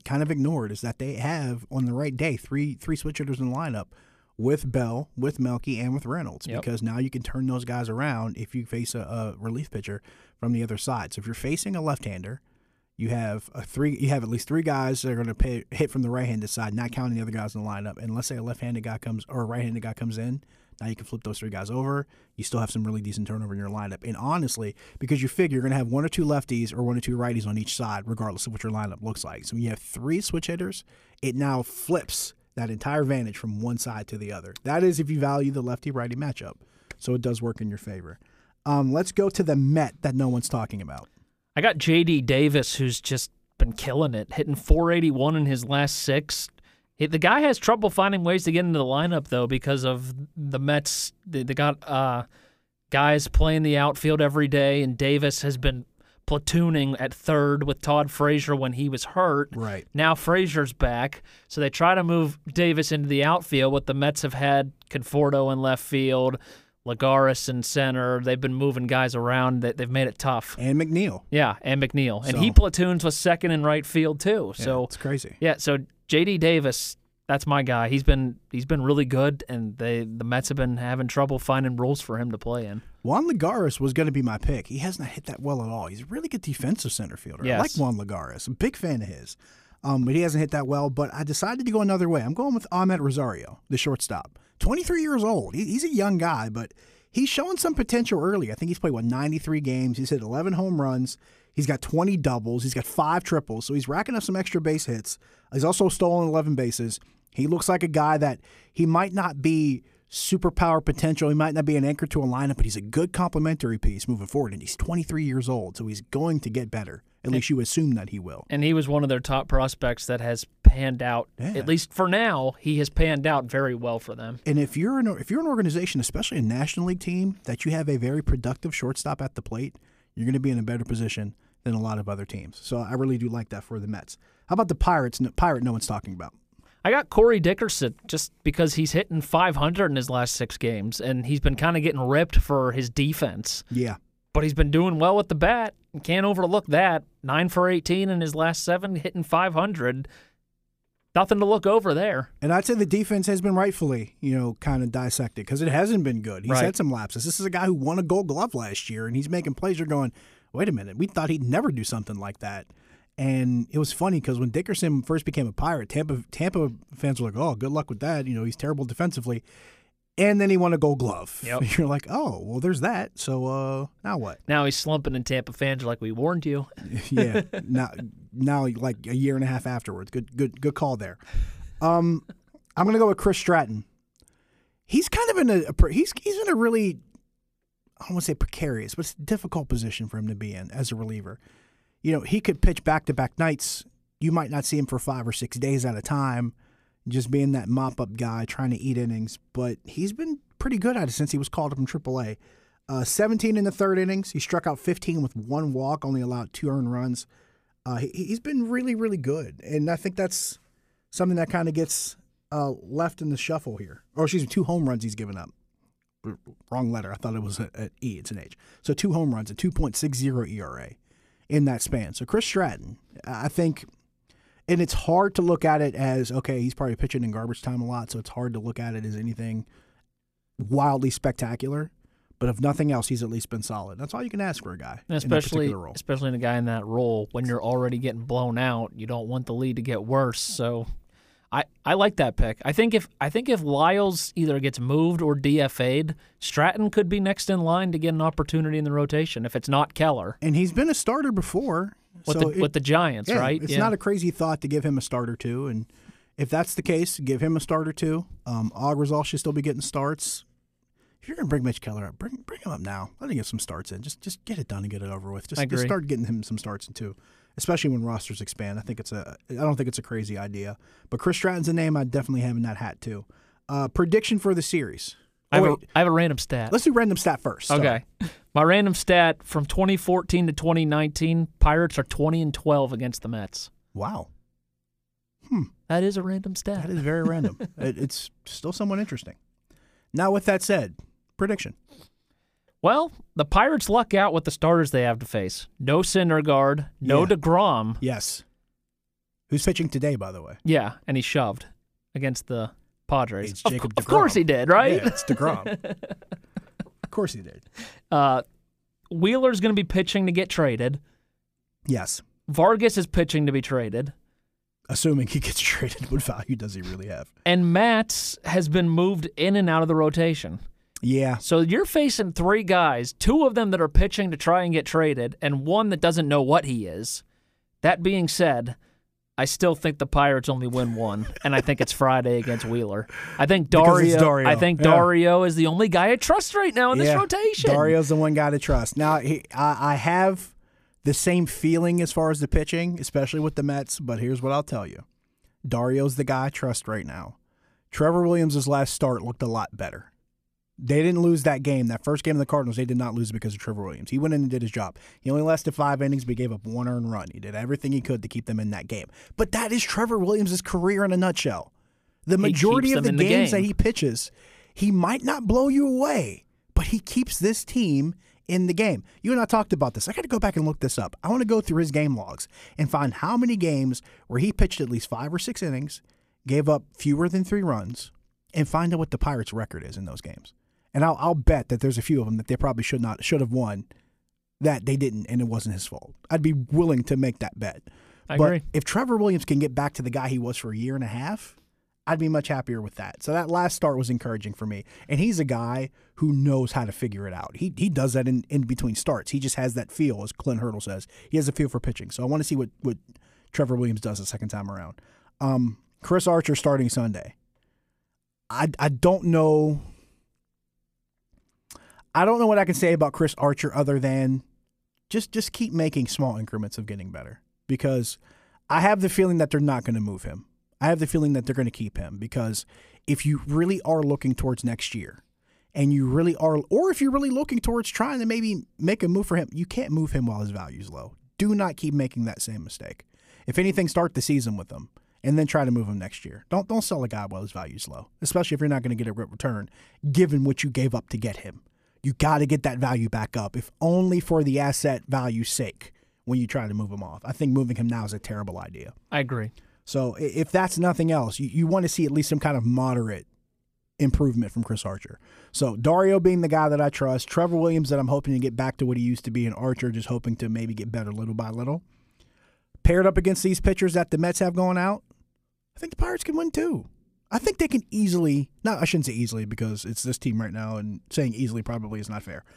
kind of ignored is that they have, on the right day, three three switch hitters in the lineup with Bell, with Melky, and with Reynolds, Yep. because now you can turn those guys around if you face a, a relief pitcher from the other side. So if you're facing a left-hander, you have a three. You have at least three guys that are going to hit from the right-handed side, not counting the other guys in the lineup. And let's say a left-handed guy comes or a right-handed guy comes in, now you can flip those three guys over. You still have some really decent turnover in your lineup. And honestly, because you figure you're going to have one or two lefties or one or two righties on each side, regardless of what your lineup looks like. So when you have three switch hitters, it now flips that entire advantage from one side to the other. That is if you value the lefty-righty matchup. So it does work in your favor. Um, let's go to the Met that no one's talking about. I got J D Davis, who's just been killing it, hitting four eighty-one in his last six. He, the guy has trouble finding ways to get into the lineup, though, because of the Mets. They, they got uh, guys playing the outfield every day, and Davis has been platooning at third with Todd Frazier when he was hurt. Right. Now Frazier's back, so they try to move Davis into the outfield. What the Mets have had Conforto in left field, Lagares in center. They've been moving guys around. They, they've made it tough. And McNeil. Yeah, and McNeil. And So- he platoons with second and right field, too. Yeah, So it's crazy. yeah, so J D Davis, that's my guy. He's been he's been really good, and they the Mets have been having trouble finding roles for him to play in. Juan Lagares was going to be my pick. He has not hit that well at all. He's a really good defensive center fielder. I Yes. like Juan Lagares. I'm a big fan of his. Um, but he hasn't hit that well. But I decided to go another way. I'm going with Ahmed Rosario, the shortstop. twenty-three years old. He, he's a young guy, but he's showing some potential early. I think he's played, what, ninety-three games. He's hit eleven home runs. He's got twenty doubles. He's got five triples. So he's racking up some extra base hits. He's also stolen eleven bases. He looks like a guy that he might not be superpower potential. He might not be an anchor to a lineup, but he's a good complementary piece moving forward. And he's twenty-three years old, so he's going to get better. At least you assume that he will. And he was one of their top prospects that has panned out, Yeah. at least for now, he has panned out very well for them. And if you're an if you're an organization, especially a National League team, that you have a very productive shortstop at the plate, you're going to be in a better position than a lot of other teams. So I really do like that for the Mets. How about the Pirates? No, Pirate, no one's talking about. I got Corey Dickerson just because he's hitting five hundred in his last six games, and he's been kind of getting ripped for his defense. Yeah. But he's been doing well with the bat. You can't overlook that. nine for eighteen in his last seven, hitting five hundred. Nothing to look over there. And I'd say the defense has been rightfully, you know, kind of dissected because it hasn't been good. He's Right. had some lapses. This is a guy who won a Gold Glove last year, and he's making plays. You're going, wait a minute, we thought he'd never do something like that. And it was funny because when Dickerson first became a Pirate, Tampa Tampa fans were like, oh, good luck with that. You know, he's terrible defensively. And then he won a Gold Glove. Yep. You're like, oh, well, there's that. So uh, now what? Now he's slumping, and Tampa fans are like, we warned you. Yeah. now, now, like a year and a half afterwards. Good, good, good call there. Um, I'm gonna go with Chris Stratton. He's kind of in a, a he's he's in a really, I don't want to say precarious, but it's a difficult position for him to be in as a reliever. You know, he could pitch back to back nights. You might not see him for five or six days at a time, just being that mop up guy trying to eat innings. But he's been pretty good at it since he was called up from triple A. Uh, seventeen in the third innings. He struck out fifteen with one walk, only allowed two earned runs. Uh, he, he's been really, really good. And I think that's something that kind of gets uh, left in the shuffle here. Or excuse me, two home runs he's given up. Wrong letter. I thought it was an E. It's an H. So two home runs, a two point six oh E R A in that span. So Chris Stratton, I think, and it's hard to look at it as, okay, he's probably pitching in garbage time a lot, so it's hard to look at it as anything wildly spectacular. But if nothing else, he's at least been solid. That's all you can ask for a guy And in that especially, particular role. especially in a guy in that role, when you're already getting blown out, you don't want the lead to get worse. So I, I like that pick. I think if I think if Lyles either gets moved or D F A'd, Stratton could be next in line to get an opportunity in the rotation if it's not Keller And he's been a starter before. with so the it- with the Giants, yeah, right? It's not a crazy thought to give him a starter too. And if that's the case, give him a starter too. Um, Ogresall should still be getting starts. If you're going to bring Mitch Keller up, bring bring him up now. Let him get some starts in. Just just get it done and get it over with. Just, I just agree. start getting him some starts in too, especially when rosters expand. I think it's a. I don't think it's a crazy idea. But Chris Stratton's a name I definitely have in that hat too. Uh, prediction for the series. I Oh, have, a, wait, I have a random stat. let's do random stat first. Sorry. Okay. My random stat from twenty fourteen to twenty nineteen, Pirates are twenty and twelve against the Mets. Wow. That is a random stat. That is very random. It, it's still somewhat interesting. Now, with that said, prediction. Well, the Pirates luck out with the starters they have to face. No Syndergaard, no Yeah. DeGrom. Yes. who's pitching today, by the way. Yeah, and he shoved against the Padres. It's Of, Jacob of course deGrom. he did, right? Yeah, it's DeGrom. Of course he did. Uh, Wheeler's going to be pitching to get traded. Yes. Vargas is pitching to be traded. Assuming he gets traded, what value does he really have? And Matz has been moved in and out of the rotation. Yeah. So you're facing three guys, two of them that are pitching to try and get traded, and one that doesn't know what he is. That being said, I still think the Pirates only win one, and I think it's Friday against Wheeler. I think Because Dario, it's Dario. I think Yeah. Dario is the only guy I trust right now in this Yeah. rotation. Dario's the one guy to trust. Now, he, I, I have the same feeling as far as the pitching, especially with the Mets, but here's what I'll tell you. Dario's the guy I trust right now. Trevor Williams' last start looked a lot better. They didn't lose that game. That first game of the Cardinals, they did not lose because of Trevor Williams. He went in and did his job. He only lasted five innings, but he gave up one earned run. He did everything he could to keep them in that game. But that is Trevor Williams' career in a nutshell. The majority keeps of the them in the games game. that he pitches, he might not blow you away, but he keeps this team in the game. You and I talked about this. I got to go back and look this up. I want to go through his game logs and find how many games where he pitched at least five or six innings, gave up fewer than three runs, and find out what the Pirates' record is in those games. And I'll, I'll bet that there's a few of them that they probably should not should have won that they didn't, and it wasn't his fault. I'd be willing to make that bet. I but agree. if Trevor Williams can get back to the guy he was for a year and a half, I'd be much happier with that. So that last start was encouraging for me. And he's a guy who knows how to figure it out. He he does that in, in between starts. He just has that feel, as Clint Hurdle says. He has a feel for pitching. So I want to see what, what Trevor Williams does the second time around. Um, Chris Archer starting Sunday. I, I don't know... I don't know what I can say about Chris Archer other than just just keep making small increments of getting better, because I have the feeling that they're not going to move him. I have the feeling that they're going to keep him, because if you really are looking towards next year and you really are, or if you're really looking towards trying to maybe make a move for him, you can't move him while his value's low. Do not keep making that same mistake. If anything, start the season with him and then try to move him next year. Don't don't sell a guy while his value's low, especially if you're not going to get a return given what you gave up to get him. You got to get that value back up, if only for the asset value's sake, when you try to move him off. I think moving him now is a terrible idea. I agree. So if that's nothing else, you, you want to see at least some kind of moderate improvement from Chris Archer. So Dario being the guy that I trust, Trevor Williams that I'm hoping to get back to what he used to be, and Archer just hoping to maybe get better little by little. Paired up against these pitchers that the Mets have going out, I think the Pirates can win too. I think they can easily, no, I shouldn't say easily because it's this team right now, and saying easily probably is not fair.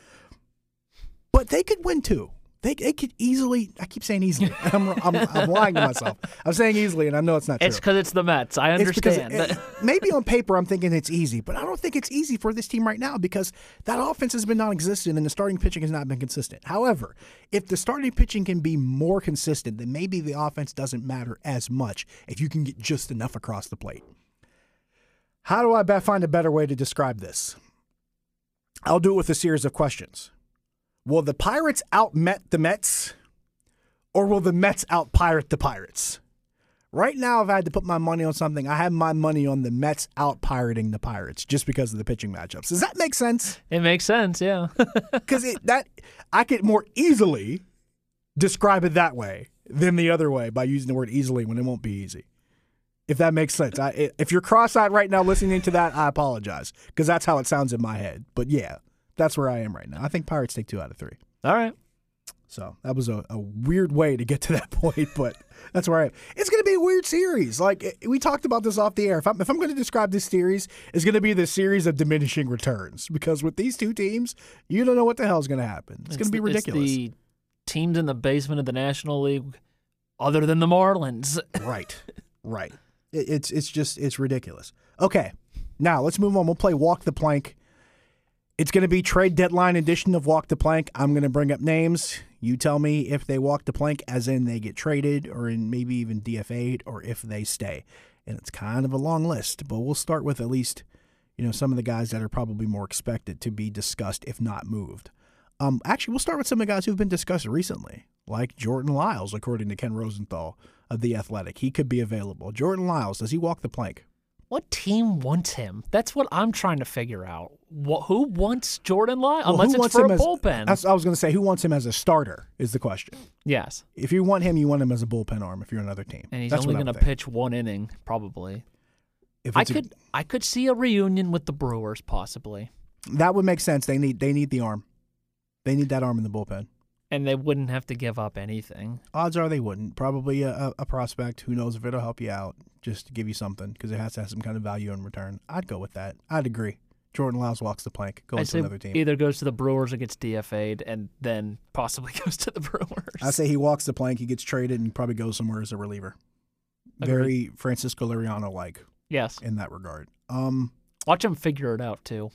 But they could win too. They they could easily, I keep saying easily. I'm, I'm, I'm lying to myself. I'm saying easily, and I know it's not true. It's because it's the Mets. I It's because understand. it- maybe on paper I'm thinking it's easy, but I don't think it's easy for this team right now because that offense has been non-existent and the starting pitching has not been consistent. However, if the starting pitching can be more consistent, then maybe the offense doesn't matter as much if you can get just enough across the plate. How do I be- find a better way to describe this? I'll do it with a series of questions. Will the Pirates out-Met the Mets, or will the Mets out-Pirate the Pirates? Right now, if I had to put my money on something, I have my money on the Mets out-pirating the Pirates just because of the pitching matchups. Does that make sense? It makes sense, yeah. Because that I could more easily describe it that way than the other way by using the word easily when it won't be easy. If that makes sense. I, if you're cross-eyed right now listening to that, I apologize because that's how it sounds in my head. But yeah, that's where I am right now. I think Pirates take two out of three. All right. So that was a, a weird way to get to that point, but that's where I am. It's going to be a weird series. Like, we talked about this off the air. If I'm, if I'm going to describe this series, it's going to be the series of diminishing returns because with these two teams, you don't know what the hell is going to happen. It's, going to be ridiculous. It's the teams in the basement of the National League other than the Marlins. Right, right. It, it's it's just, it's ridiculous. Okay, now let's move on. We'll play Walk the Plank. It's going to be trade deadline edition of Walk the Plank. I'm going to bring up names. You tell me if they walk the plank, as in they get traded or in maybe even D F A'd, or if they stay. And it's kind of a long list, but we'll start with at least, you know, some of the guys that are probably more expected to be discussed, if not moved. Um, actually, we'll start with some of the guys who've been discussed recently, like Jordan Lyles, according to Ken Rosenthal of The Athletic. He could be available. Jordan Lyles, does he walk the plank? What team wants him? That's what I'm trying to figure out. What, who wants Jordan Lyle? Well, Unless who it's wants for him a as- bullpen. That's, I was going to say, who wants him as a starter is the question. Yes. If you want him, you want him as a bullpen arm if you're another team. And he's That's only what I going to would think. pitch one inning, probably. If I it's a- could I could see a reunion with the Brewers, possibly. that would make sense. They need they need the arm. They need that arm in the bullpen. And they wouldn't have to give up anything. Odds are they wouldn't. Probably a, a, a prospect. Who knows if it'll help you out, just to give you something, because it has to have some kind of value in return. I'd go with that. I'd agree. Jordan Lyles walks the plank. Goes I to say another team. either goes to the Brewers or gets D F A'd, and then possibly goes to the Brewers. I say he walks the plank. He gets traded and probably goes somewhere as a reliever. Agreed. Very Francisco Liriano like Yes. in that regard. Um, Watch him figure it out, too.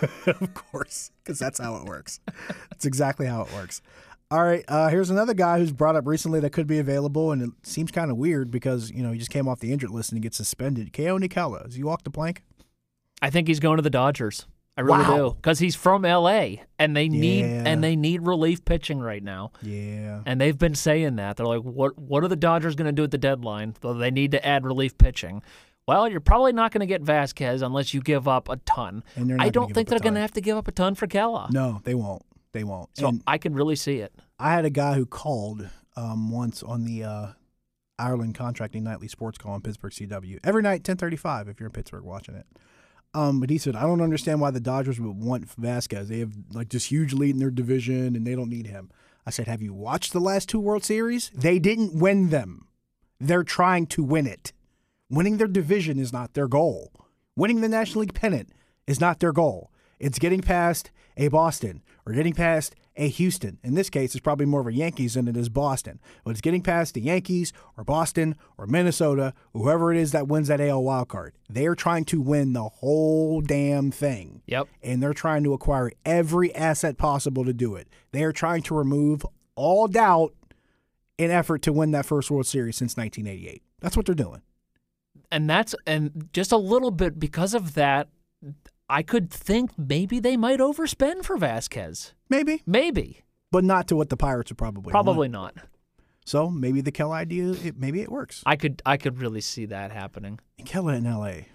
of course, because that's how it works. That's exactly how it works. All right, uh, here's another guy who's brought up recently that could be available, and it seems kind of weird because, you know, he just came off the injured list and he gets suspended. K O Nikela, does he walk the plank? I think he's going to the Dodgers. I really Wow. do. Because he's from L A, and they need Yeah. and they need relief pitching right now. Yeah. And they've been saying that. They're like, what What are the Dodgers going to do at the deadline? Well, they need to add relief pitching. Well, you're probably not going to get Vasquez unless you give up a ton. And they're not I gonna don't give think up a they're going to ton. have to give up a ton for Kella. No, they won't. They won't. So and I can really see it. I had a guy who called um, once on the uh, Ireland Contracting Nightly Sports Call on Pittsburgh C W. Every night, ten thirty-five, if you're in Pittsburgh watching it. Um, but he said, I don't understand why the Dodgers would want Vasquez. They have like this huge lead in their division, and they don't need him. I said, have you watched the last two World Series? They didn't win them. They're trying to win it. Winning their division is not their goal. Winning the National League pennant is not their goal. It's getting past a Boston or getting past a Houston. In this case, it's probably more of a Yankees than it is Boston. But it's getting past the Yankees or Boston or Minnesota, whoever it is that wins that A L wild card. They're trying to win the whole damn thing. Yep. And they're trying to acquire every asset possible to do it. They are trying to remove all doubt in effort to win that first World Series since nineteen eighty-eight. That's what they're doing. And that's and just a little bit because of that, I could think maybe they might overspend for Vasquez. Maybe, Maybe. but not to what the Pirates would probably Probably want. not. So maybe the Kella idea, it, maybe it works. I could I could really see that happening. Kella in L A,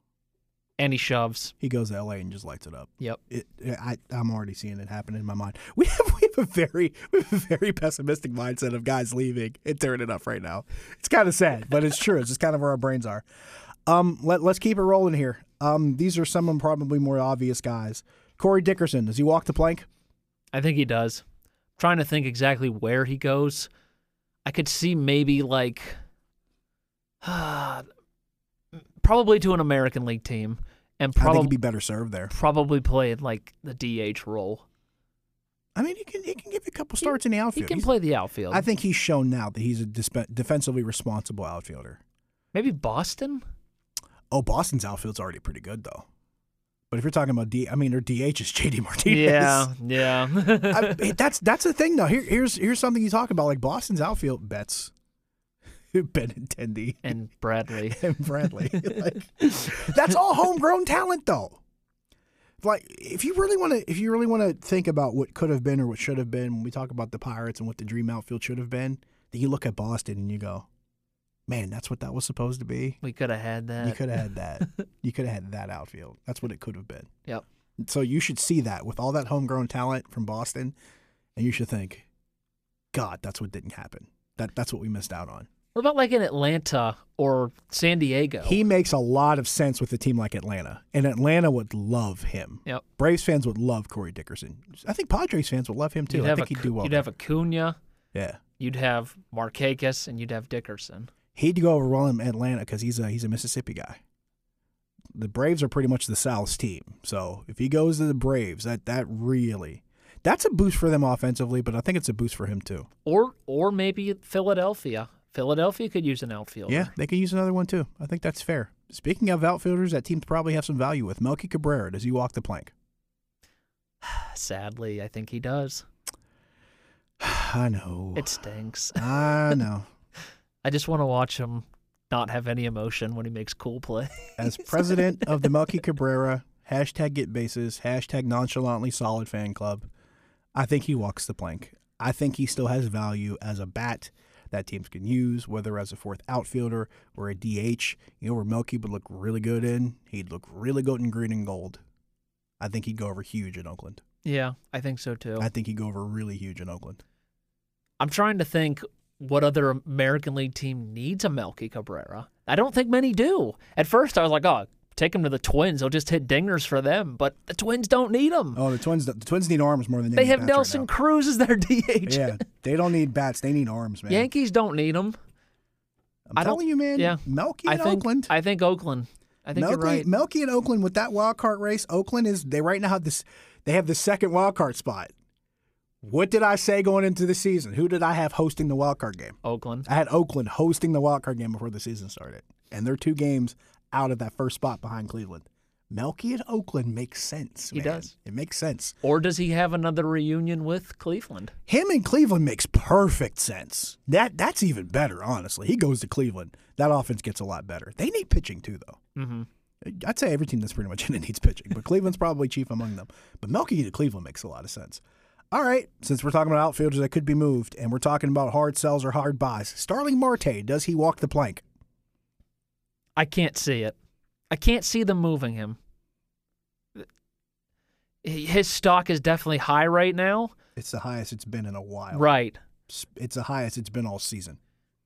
And he shoves. he goes to L A and just lights it up. Yep. It, I, I'm already seeing it happen in my mind. We have, we have a very we have a very pessimistic mindset of guys leaving and tearing it up right now. It's kind of sad, but it's true. It's just kind of where our brains are. Um, let, let's keep it rolling here. Um, these are some of them probably more obvious guys. Corey Dickerson, does he walk the plank? I think he does. I'm trying to think exactly where he goes. I could see maybe like probably to an American League team and I think he'd probably be better served there. probably play in like the D H role. I mean, he can he can give you a couple starts in the He outfield. can He's- play the outfield. I think he's shown now that he's a disp- defensively responsible outfielder. Maybe Boston? Oh, Boston's outfield's already pretty good though. But if you're talking about D, I mean, their D H is J D Martinez. Yeah, yeah. I, that's that's the thing though. Here, here's here's something you talk about, like Boston's outfield Betts, Benintendi, and Bradley. and Bradley. Like, that's all homegrown talent though. Like if you really want to, if you really want to think about what could have been or what should have been, when we talk about the Pirates and what the dream outfield should have been, then you look at Boston and you go, man, that's what that was supposed to be. We could have had that. You could have had that. You could have had that outfield. That's what it could have been. Yep. So you should see that with all that homegrown talent from Boston, and you should think, God, that's what didn't happen. That that's what we missed out on. What about like in Atlanta or San Diego? He makes a lot of sense with a team like Atlanta, and Atlanta would love him. Yep. Braves fans would love Corey Dickerson. I think Padres fans would love him too. You'd I have think a, he'd do well. You'd there. have Acuna. yeah. You'd have Markakis, and you'd have Dickerson. He'd go over well in Atlanta because he's a he's a Mississippi guy. The Braves are pretty much the South's team, so if he goes to the Braves, that that really that's a boost for them offensively, but I think it's a boost for him too. Or or maybe Philadelphia. Philadelphia could use an outfielder. Yeah, they could use another one too. I think that's fair. Speaking of outfielders that teams probably have some value with, Melky Cabrera, does he walk the plank? Sadly, I think he does. I know. It stinks. I know. I just want to watch him not have any emotion when he makes cool play. As president of the Melky Cabrera, hashtag get bases, hashtag nonchalantly solid fan club, I think he walks the plank. I think he still has value as a bat that teams can use, whether as a fourth outfielder or a D H. You know where Melky would look really good in? He'd look really good in green and gold. I think he'd go over huge in Oakland. Yeah, I think so too. I think he'd go over really huge in Oakland. I'm trying to think what other American League team needs a Melky Cabrera. I don't think many do. At first, I was like, oh, take him to the Twins. They'll just hit dingers for them. But the Twins don't need him. Oh, the Twins the Twins need arms more than they, They need have bats Nelson right now. Cruz as their D H. Yeah, they don't need bats. They need arms, man. Yankees don't need him. I'm I don't- telling you, man. yeah. Melky I in think, Oakland. I think Oakland. I think Melky, you're right. Melky in Oakland with that wild card race. Oakland is they right now have this. They have the second wild card spot. What did I say going into the season? Who did I have hosting the wild card game? Oakland. I had Oakland hosting the wild card game before the season started, and they're two games out of that first spot behind Cleveland. Melky in Oakland makes sense. He man. does. It makes sense. Or does he have another reunion with Cleveland? Him in Cleveland makes perfect sense. That that's even better, honestly. He goes to Cleveland. That offense gets a lot better. They need pitching too, though. Mm-hmm. I'd say every team that's pretty much in it needs pitching, but Cleveland's probably chief among them. But Melky to Cleveland makes a lot of sense. All right, since we're talking about outfielders that could be moved, and we're talking about hard sells or hard buys, Starling Marte, does he walk the plank? I can't see it. I can't see them moving him. His stock is definitely high right now. It's the highest it's been in a while. Right. It's the highest it's been all season.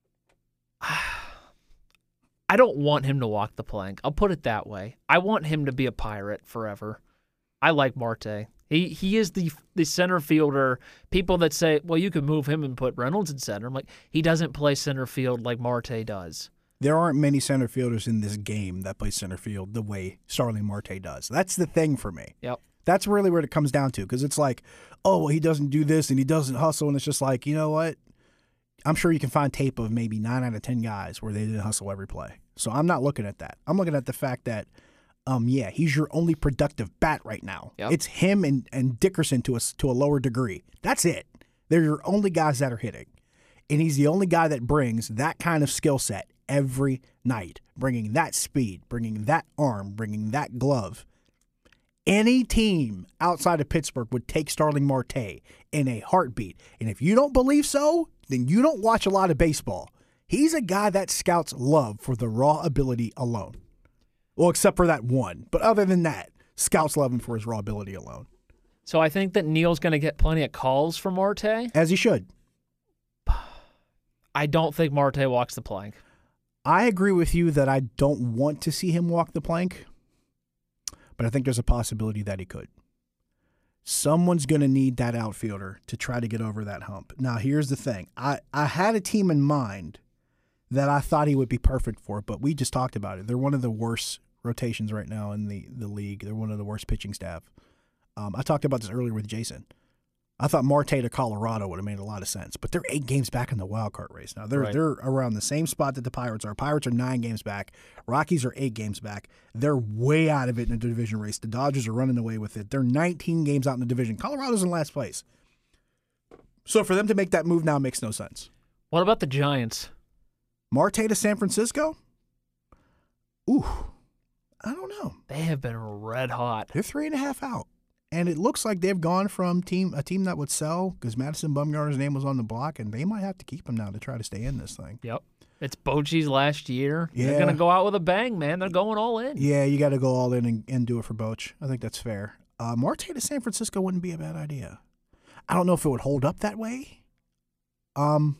I don't want him to walk the plank. I'll put it that way. I want him to be a Pirate forever. I like Marte. He he is the the center fielder. People that say, well, you could move him and put Reynolds in center. I'm like, he doesn't play center field like Marte does. There aren't many center fielders in this game that play center field the way Starling Marte does. That's the thing for me. Yep. That's really where it comes down to, because it's like, oh, well, he doesn't do this and he doesn't hustle, and it's just like, you know what? I'm sure you can find tape of maybe nine out of ten guys where they didn't hustle every play. So I'm not looking at that. I'm looking at the fact that, um, yeah, he's your only productive bat right now. Yep. It's him and, and Dickerson to a, to a lower degree. That's it. They're your only guys that are hitting. And he's the only guy that brings that kind of skill set every night, bringing that speed, bringing that arm, bringing that glove. Any team outside of Pittsburgh would take Starling Marte in a heartbeat. And if you don't believe so, then you don't watch a lot of baseball. He's a guy that scouts love for the raw ability alone. Well, except for that one. But other than that, scouts love him for his raw ability alone. So I think that Neil's going to get plenty of calls for Marte. As he should. I don't think Marte walks the plank. I agree with you that I don't want to see him walk the plank, but I think there's a possibility that he could. Someone's going to need that outfielder to try to get over that hump. Now, here's the thing. I, I had a team in mind that I thought he would be perfect for, but we just talked about it. They're one of the worst rotations right now in the, the league. They're one of the worst pitching staff. Um, I talked about this earlier with Jason. I thought Marte to Colorado would have made a lot of sense, but they're eight games back in the wild card race. Now, they're Right. they're around the same spot that the Pirates are. Pirates are nine games back. Rockies are eight games back. They're way out of it in the division race. The Dodgers are running away with it. They're nineteen games out in the division. Colorado's in last place. So for them to make that move now makes no sense. What about the Giants? Marte to San Francisco? Ooh, I don't know. They have been red hot. They're three and a half out. And it looks like they've gone from team a team that would sell because Madison Bumgarner's name was on the block, and they might have to keep him now to try to stay in this thing. Yep. It's Bochy's last year. Yeah. They're going to go out with a bang, man. They're going all in. Yeah, you got to go all in and, and do it for Boch. I think that's fair. Uh, Marte to San Francisco wouldn't be a bad idea. I don't know if it would hold up that way. Um,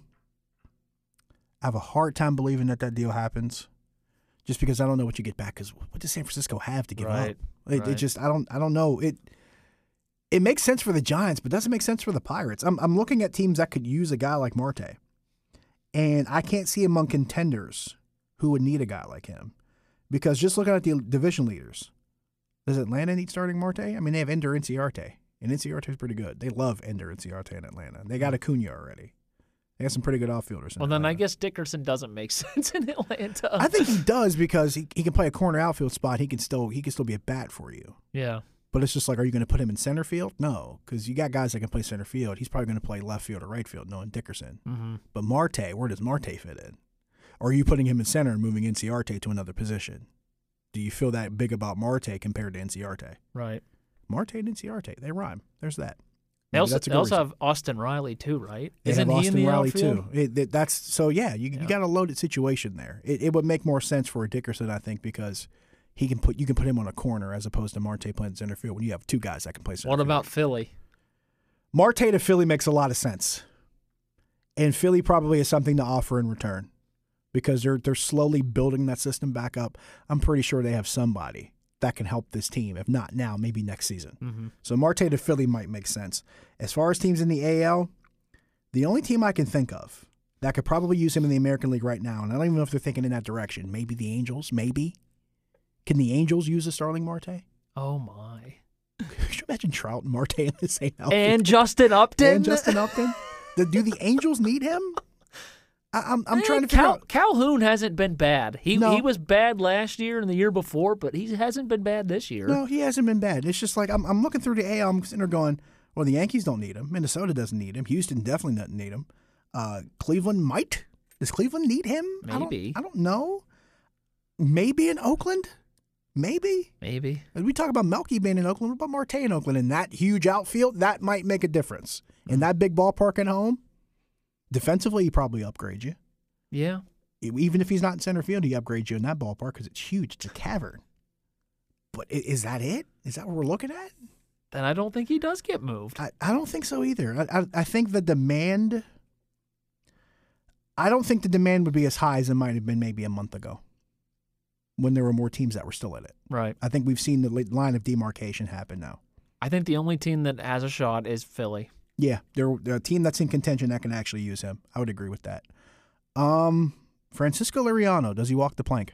I have a hard time believing that that deal happens, just because I don't know what you get back. Because what does San Francisco have to give Right, up? It, right. it just I don't I don't know it. It makes sense for the Giants, but doesn't make sense for the Pirates. I'm I'm looking at teams that could use a guy like Marte, and I can't see among contenders who would need a guy like him, because just looking at the division leaders, does Atlanta need starting Marte? I mean, they have Ender Inciarte, and Inciarte is pretty good. They love Ender Inciarte in Atlanta. They got Acuna already. They got some pretty good outfielders. In Well, then I Atlanta. guess Dickerson doesn't make sense in Atlanta. I think he does because he, he can play a corner outfield spot. He can still he can still be a bat for you. Yeah. But it's just like, are you going to put him in center field? No, because you got guys that can play center field. He's probably going to play left field or right field, knowing Dickerson. Mm-hmm. But Marte, where does Marte fit in? Or are you putting him in center and moving Inciarte to another position? Do you feel that big about Marte compared to Inciarte? Right. Marte and Inciarte, they rhyme. There's that. They also, that's a they good also reason. have Austin Riley too, right? They Isn't have he Austin in the Riley outfield? too. It, it- that's so yeah. You Yeah. you got a loaded situation there. It, it would make more sense for a Dickerson, I think, because he can put you can put him on a corner as opposed to Marte playing center field when you have two guys that can play center What field. about Philly? Marte to Philly makes a lot of sense, and Philly probably has something to offer in return because they're they're slowly building that system back up. I'm pretty sure they have somebody that can help this team. If not now, maybe next season. Mm-hmm. So Marte to Philly might make sense. As far as teams in the A L, the only team I can think of that could probably use him in the American League right now, and I don't even know if they're thinking in that direction, maybe the Angels, maybe. Can the Angels use a Starling Marte? Oh my! Could you imagine Trout and Marte in the same outfit? And Justin Upton. And Justin Upton? Do do the Angels need him? I, I'm I'm Eh, trying to figure Cal- out. Calhoun hasn't been bad. He No. he was bad last year and the year before, but he hasn't been bad this year. No, he hasn't been bad. It's just like I'm I'm looking through the A L. I'm sitting there going, well, the Yankees don't need him. Minnesota doesn't need him. Houston definitely doesn't need him. Uh, Cleveland might. Does Cleveland need him? I don't- Maybe. I don't know. Maybe in Oakland. Maybe. Maybe. As we talk about Melky being in Oakland, what about Marte in Oakland? In that huge outfield, that might make a difference. In that big ballpark at home, defensively, he probably upgrade you. Yeah. Even if he's not in center field, he upgrades you in that ballpark because it's huge. It's a cavern. But i- is that it? Is that what we're looking at? Then I don't think he does get moved. I, I don't think so either. I, I I think the demand. I don't think the demand would be as high as it might have been maybe a month ago, when there were more teams that were still in it. Right. I think we've seen the li- line of demarcation happen now. I think the only team that has a shot is Philly. Yeah, they're, they're a team that's in contention that can actually use him. I would agree with that. Um, Francisco Liriano, does he walk the plank?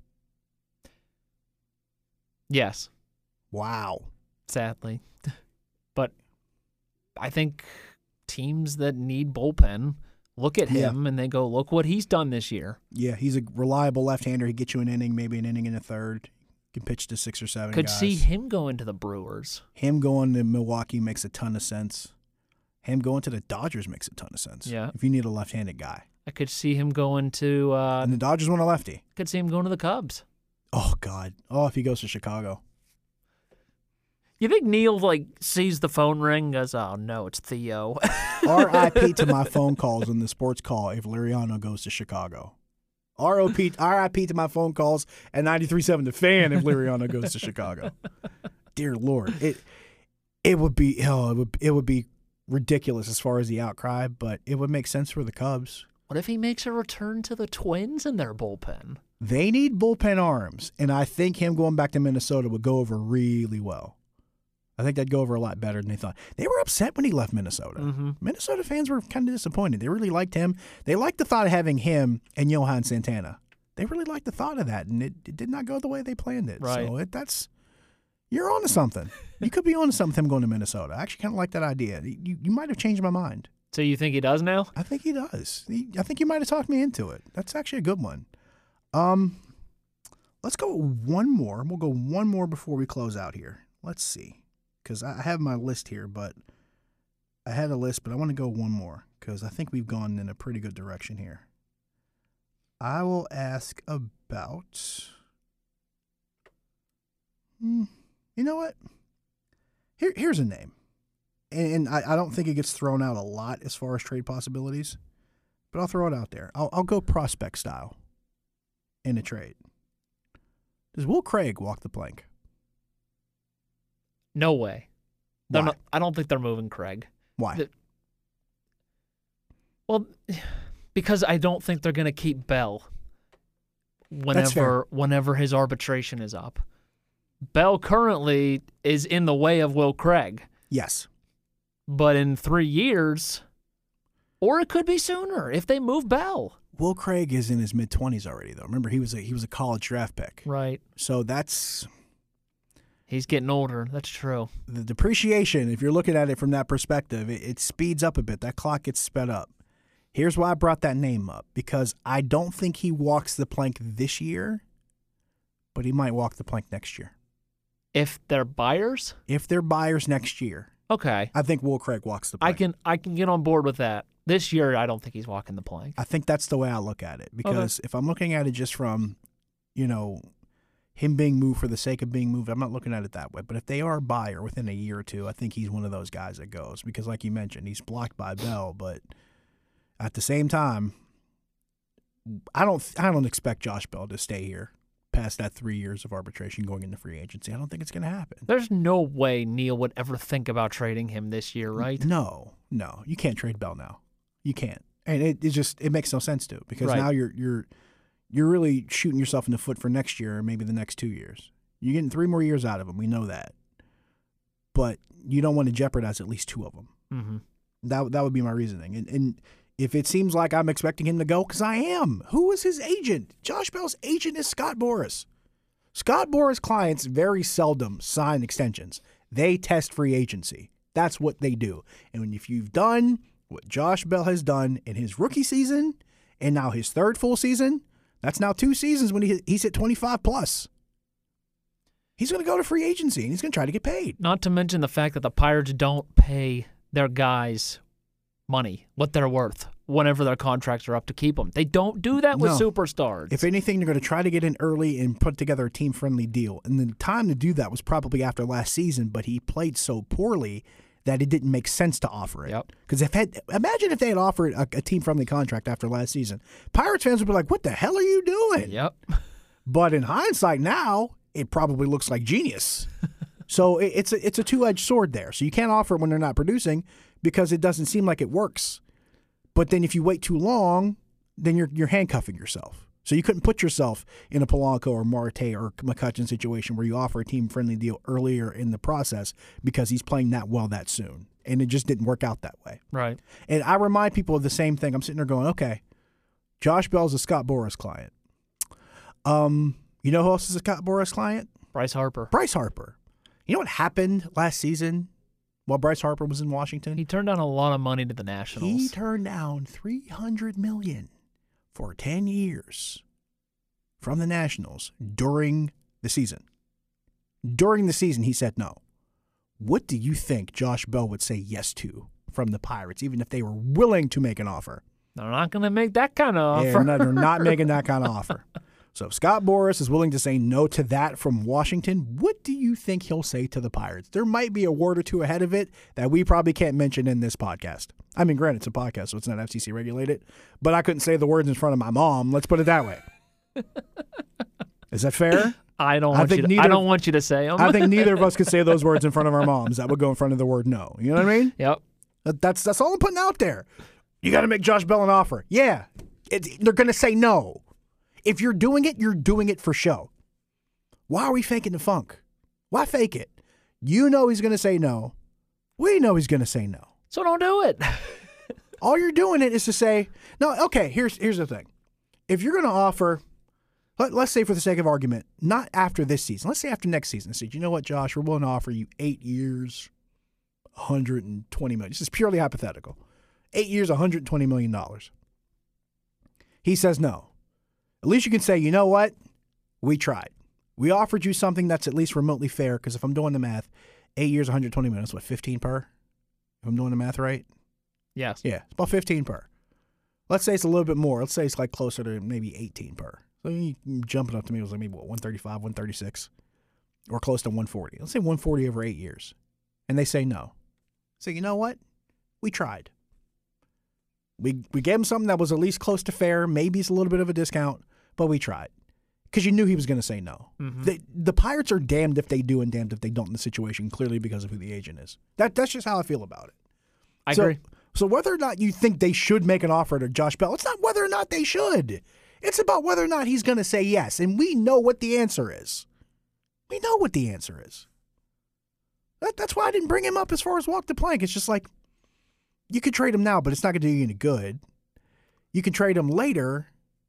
Yes, Wow. sadly. But I think teams that need bullpen look at Yeah. him and they go, look what he's done this year. Yeah, he's a reliable left-hander. He gets you an inning, maybe an inning and a third. Can pitch to six or seven Could guys. see him going to the Brewers. Him going to Milwaukee makes a ton of sense. Him going to the Dodgers makes a ton of sense. Yeah. If you need a left-handed guy. I could see him going to. Uh, And the Dodgers want a lefty. could see him going to the Cubs. Oh, God. Oh, if he goes to Chicago. You think Neil like sees the phone ring and goes, "Oh no, it's Theo." R I P to my phone calls on the sports call if Liriano goes to Chicago. R O P R I P to my phone calls at ninety-three point seven The Fan if Liriano goes to Chicago. Dear Lord, it it would be oh, it would it would be ridiculous as far as the outcry, but it would make sense for the Cubs. What if he makes a return to the Twins in their bullpen? They need bullpen arms, and I think him going back to Minnesota would go over really well. I think that'd go over a lot better than they thought. They were upset when he left Minnesota. Mm-hmm. Minnesota fans were kind of disappointed. They really liked him. They liked the thought of having him and Johan Santana. They really liked the thought of that, and it, it did not go the way they planned it. Right. So it, that's you're on to something. You could be on to something with him going to Minnesota. I actually kind of like that idea. You, you might have changed my mind. So you think he does now? I think he does. He, I think you might have talked me into it. That's actually a good one. Um, let's go one more. We'll go one more before we close out here. Let's see. Because I have my list here, but I had a list, but I want to go one more because I think we've gone in a pretty good direction here. I will ask about. Hmm, you know what? Here, here's a name, and, and I, I don't think it gets thrown out a lot as far as trade possibilities, but I'll throw it out there. I'll, I'll go prospect style in a trade. Does Will Craig walk the plank? No way. Why? They're not- I don't think they're moving Craig. Why? The- Well, because I don't think they're going to keep Bell That's fair. whenever whenever his arbitration is up. Bell currently is in the way of Will Craig, Yes. but in three years, or it could be sooner if they move Bell. Will Craig is in his mid twenties already, though. Remember, he was a he was a college draft pick, Right. so that's He's getting older. That's true. the depreciation. If you're looking at it from that perspective, it, it speeds up a bit. That clock gets sped up. Here's why I brought that name up, because I don't think he walks the plank this year, but he might walk the plank next year. If they're buyers, If they're buyers next year, okay. I think Will Craig walks the I plank. can I can get on board with that. This year, I don't think he's walking the plank. I think that's the way I look at it, because if I'm looking at it just from, you know, him being moved for the sake of being moved. I'm not looking at it that way. But if they are a buyer within a year or two, I think he's one of those guys that goes. Because like you mentioned, he's blocked by Bell. But at the same time, I don't I don't expect Josh Bell to stay here past that three years of arbitration going into free agency. I don't think it's going to happen. There's no way Neil would ever think about trading him this year, right? No, no. You can't trade Bell now. You can't. And it, it just it makes no sense to because Right. now you're you're you're really shooting yourself in the foot for next year or maybe the next two years. You're getting three more years out of him. We know that. But you don't want to jeopardize at least two of them. Mm-hmm. That that would be my reasoning. And, and if it seems like I'm expecting him to go, because I am. Who is his agent? Josh Bell's agent is Scott Boras. Scott Boras' clients very seldom sign extensions. They test free agency. That's what they do. And if you've done what Josh Bell has done in his rookie season and now his third full season, that's now two seasons when he, he's at twenty-five plus. He's going to go to free agency, and he's going to try to get paid. Not to mention the fact that the Pirates don't pay their guys money, what they're worth, whenever their contracts are up to keep them. They don't do that with No. superstars. If anything, they're going to try to get in early and put together a team-friendly deal. And the time to do that was probably after last season, but he played so poorly that it didn't make sense to offer it. Yep. Because if had, imagine if they had offered a, a team-friendly contract after last season. Pirates fans would be like, what the hell are you doing? Yep. But in hindsight now, it probably looks like genius. So it, it's a, it's a two-edged sword there. So you can't offer it when they're not producing because it doesn't seem like it works. But then if you wait too long, then you're you're handcuffing yourself. So you couldn't put yourself in a Polanco or Marte or McCutcheon situation where you offer a team-friendly deal earlier in the process because he's playing that well that soon. And it just didn't work out that way. Right. And I remind people of the same thing. I'm sitting there going, okay, Josh Bell's a Scott Boras client. Um, you know who else is a Scott Boras client? Bryce Harper. Bryce Harper. You know what happened last season while Bryce Harper was in Washington? He turned down a lot of money to the He Nationals. turned down three hundred million dollars for ten years from the Nationals during the season. During the season, he said no. What do you think Josh Bell would say yes to from the Pirates, even if they were willing to make an offer? They're not going to make that kind of They're offer. not, they're not making that kind of offer. So if Scott Boras is willing to say no to that from Washington, what do you think he'll say to the Pirates? There might be a word or two ahead of it that we probably can't mention in this podcast. I mean, granted, it's a podcast, so it's not F C C regulated, but I couldn't say the words in front of my mom. Let's put it that way. Is that fair? I don't I want think you to, neither- I don't want you to say them. I think neither of us could say those words in front of our moms. That would go in front of the word no. You know what I mean? Yep. That- That's that's all I'm putting out there. You got to make Josh Bell an offer. Yeah, it's, they're going to say no. If you're doing it, you're doing it for show. Why are we faking the funk? Why fake it? You know he's going to say no. We know he's going to say no. So don't do it. All you're doing it is to say, no, okay, here's here's the thing. If you're going to offer, let, let's say for the sake of argument, not after this season. Let's say after next season. Say, you know what, Josh, we're willing to offer you eight years, one hundred twenty million dollars. This is purely hypothetical. Eight years, one hundred twenty million dollars. He says no. At least you can say, you know what? We tried. We offered you something that's at least remotely fair, because if I'm doing the math, eight years, one hundred twenty minutes, what, fifteen per? If I'm doing the math right? Yes. Yeah, it's about fifteen per. Let's say it's a little bit more. Let's say it's like closer to maybe eighteen per. So you jumping up to me, it was like maybe what, one thirty-five, one thirty-six, or close to one forty. Let's say one forty over eight years. And they say no. So you know what? We tried. We we gave him something that was at least close to fair. Maybe it's a little bit of a discount, but we tried. Because you knew he was going to say no. Mm-hmm. The, the Pirates are damned if they do and damned if they don't in the situation, clearly because of who the agent is. That That's just how I feel about it. I so, agree. So whether or not you think they should make an offer to Josh Bell, it's not whether or not they should. It's about whether or not he's going to say yes. And we know what the answer is. We know what the answer is. That, that's why I didn't bring him up as far as walk the plank. It's just like, you could trade him now, but it's not going to do you any good. You can trade him later,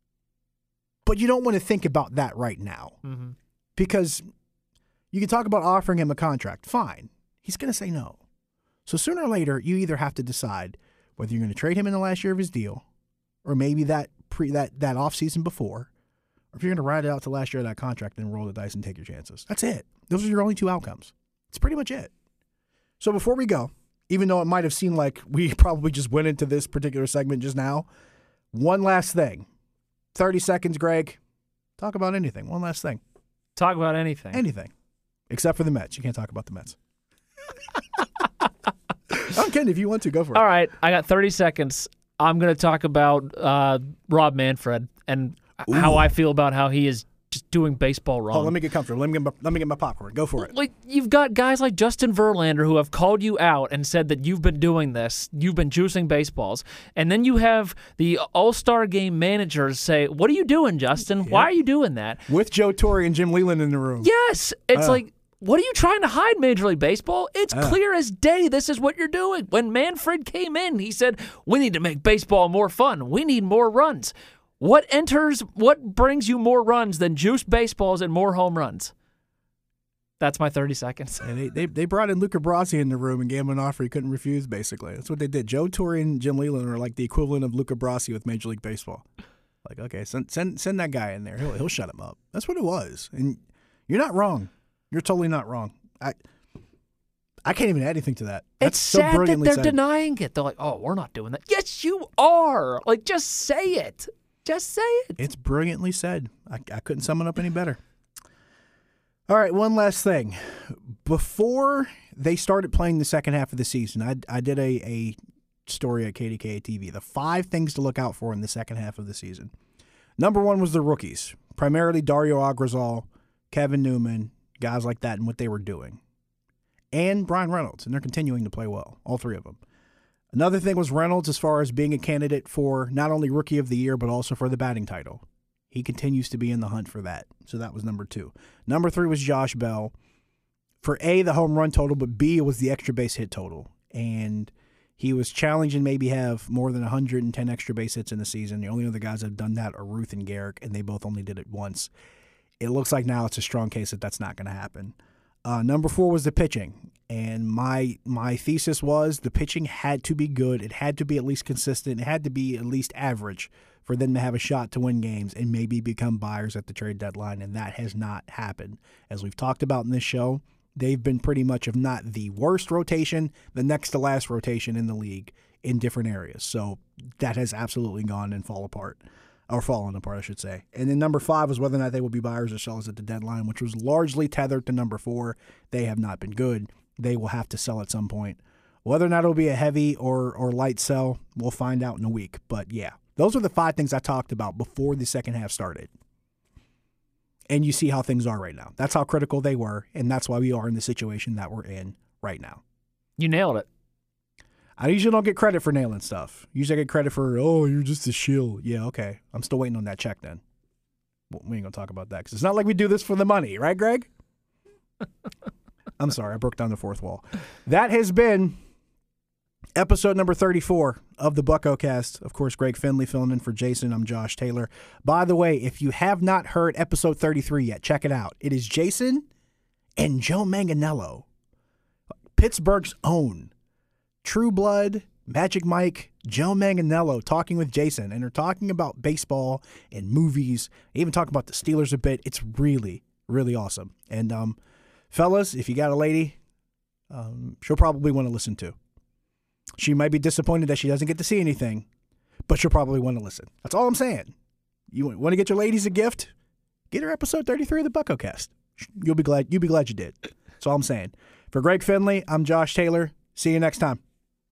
but you don't want to think about that right now. Mm-hmm. Because you can talk about offering him a contract. Fine. He's going to say no. So sooner or later, you either have to decide whether you're going to trade him in the last year of his deal, or maybe that pre that, that offseason before, or if you're going to ride it out to last year of that contract and roll the dice and take your chances. That's it. Those are your only two outcomes. It's pretty much it. So before we go, even though it might have seemed like we probably just went into this particular segment just now, one last thing. thirty seconds, Greg. Talk about anything. One last thing. Talk about anything. Anything. Except for the Mets. You can't talk about the Mets. I'm kidding. If you want to, go for it. All right. I got thirty seconds. I'm going to talk about uh, Rob Manfred and Ooh. how I feel about how he is just doing baseball wrong. Oh, let me get comfortable. Let me get my, let me get my popcorn. Go for it. Like, you've got guys like Justin Verlander who have called you out and said that you've been doing this, you've been juicing baseballs, and then you have the All-Star Game managers say, "What are you doing, Justin? Why are you doing that?" With Joe Torre and Jim Leland in the room. Yes, it's Uh. like, what are you trying to hide, Major League Baseball? It's Uh. clear as day this is what you're doing. When Manfred came in, he said, "We need to make baseball more fun. We need more runs." What enters, what brings you more runs than juiced baseballs and more home runs? That's my thirty seconds. And they, they they brought in Luca Brasi in the room and gave him an offer he couldn't refuse, basically. That's what they did. Joe Torre and Jim Leland are like the equivalent of Luca Brasi with Major League Baseball. Like, okay, send send send that guy in there. He'll he'll shut him up. That's what it was. And you're not wrong. You're totally not wrong. I I can't even add anything to that. That's It's so sad that brilliantly they're said. denying it. They're like, "Oh, we're not doing that." Yes, you are. Like, just say it. Just say it. It's brilliantly said. I, I couldn't sum it up any better. All right, one last thing. Before they started playing the second half of the season, I, I did a, a story at K D K A T V. The five things to look out for in the second half of the season. Number one was the rookies, primarily Dario Agrazal, Kevin Newman, guys like that, and what they were doing. And Brian Reynolds, and they're continuing to play well, all three of them. Another thing was Reynolds as far as being a candidate for not only Rookie of the Year, but also for the batting title. He continues to be in the hunt for that. So that was number two. Number three was Josh Bell. For A, the home run total, but B, it was the extra base hit total. And he was challenging maybe have more than one hundred ten extra base hits in the season. The only other guys that have done that are Ruth and Garrick, and they both only did it once. It looks like now it's a strong case that that's not going to happen. Uh, number four was the pitching, and my my thesis was the pitching had to be good. It had to be at least consistent. It had to be at least average for them to have a shot to win games and maybe become buyers at the trade deadline, and that has not happened. As we've talked about in this show, they've been pretty much, if not the worst rotation, the next to last rotation in the league in different areas. So that has absolutely gone and fall apart. Or falling apart, I should say. And then number five was whether or not they would be buyers or sellers at the deadline, which was largely tethered to number four. They have not been good. They will have to sell at some point. Whether or not it'll be a heavy or, or light sell, we'll find out in a week. But yeah, those are the five things I talked about before the second half started. And you see how things are right now. That's how critical they were, and that's why we are in the situation that we're in right now. You nailed it. I usually don't get credit for nailing stuff. Usually I get credit for, oh, you're just a shill. Yeah, okay. I'm still waiting on that check then. Well, we ain't going to talk about that because it's not like we do this for the money, right, Greg? I'm sorry. I broke down the fourth wall. That has been episode number thirty-four of the Bucko Cast. Of course, Greg Finley filling in for Jason. I'm Josh Taylor. By the way, if you have not heard episode thirty-three yet, check it out. It is Jason and Joe Manganiello, Pittsburgh's own True Blood, Magic Mike, Joe Manganiello talking with Jason, and they're talking about baseball and movies. They even talk about the Steelers a bit. It's really, really awesome. And um, fellas, if you got a lady, um, she'll probably want to listen to. She might be disappointed that she doesn't get to see anything, but she'll probably want to listen. That's all I'm saying. You want to get your ladies a gift? Get her episode thirty-three of the Bucko Cast. You'll be glad. You'll be glad you did. That's all I'm saying. For Greg Finley, I'm Josh Taylor. See you next time.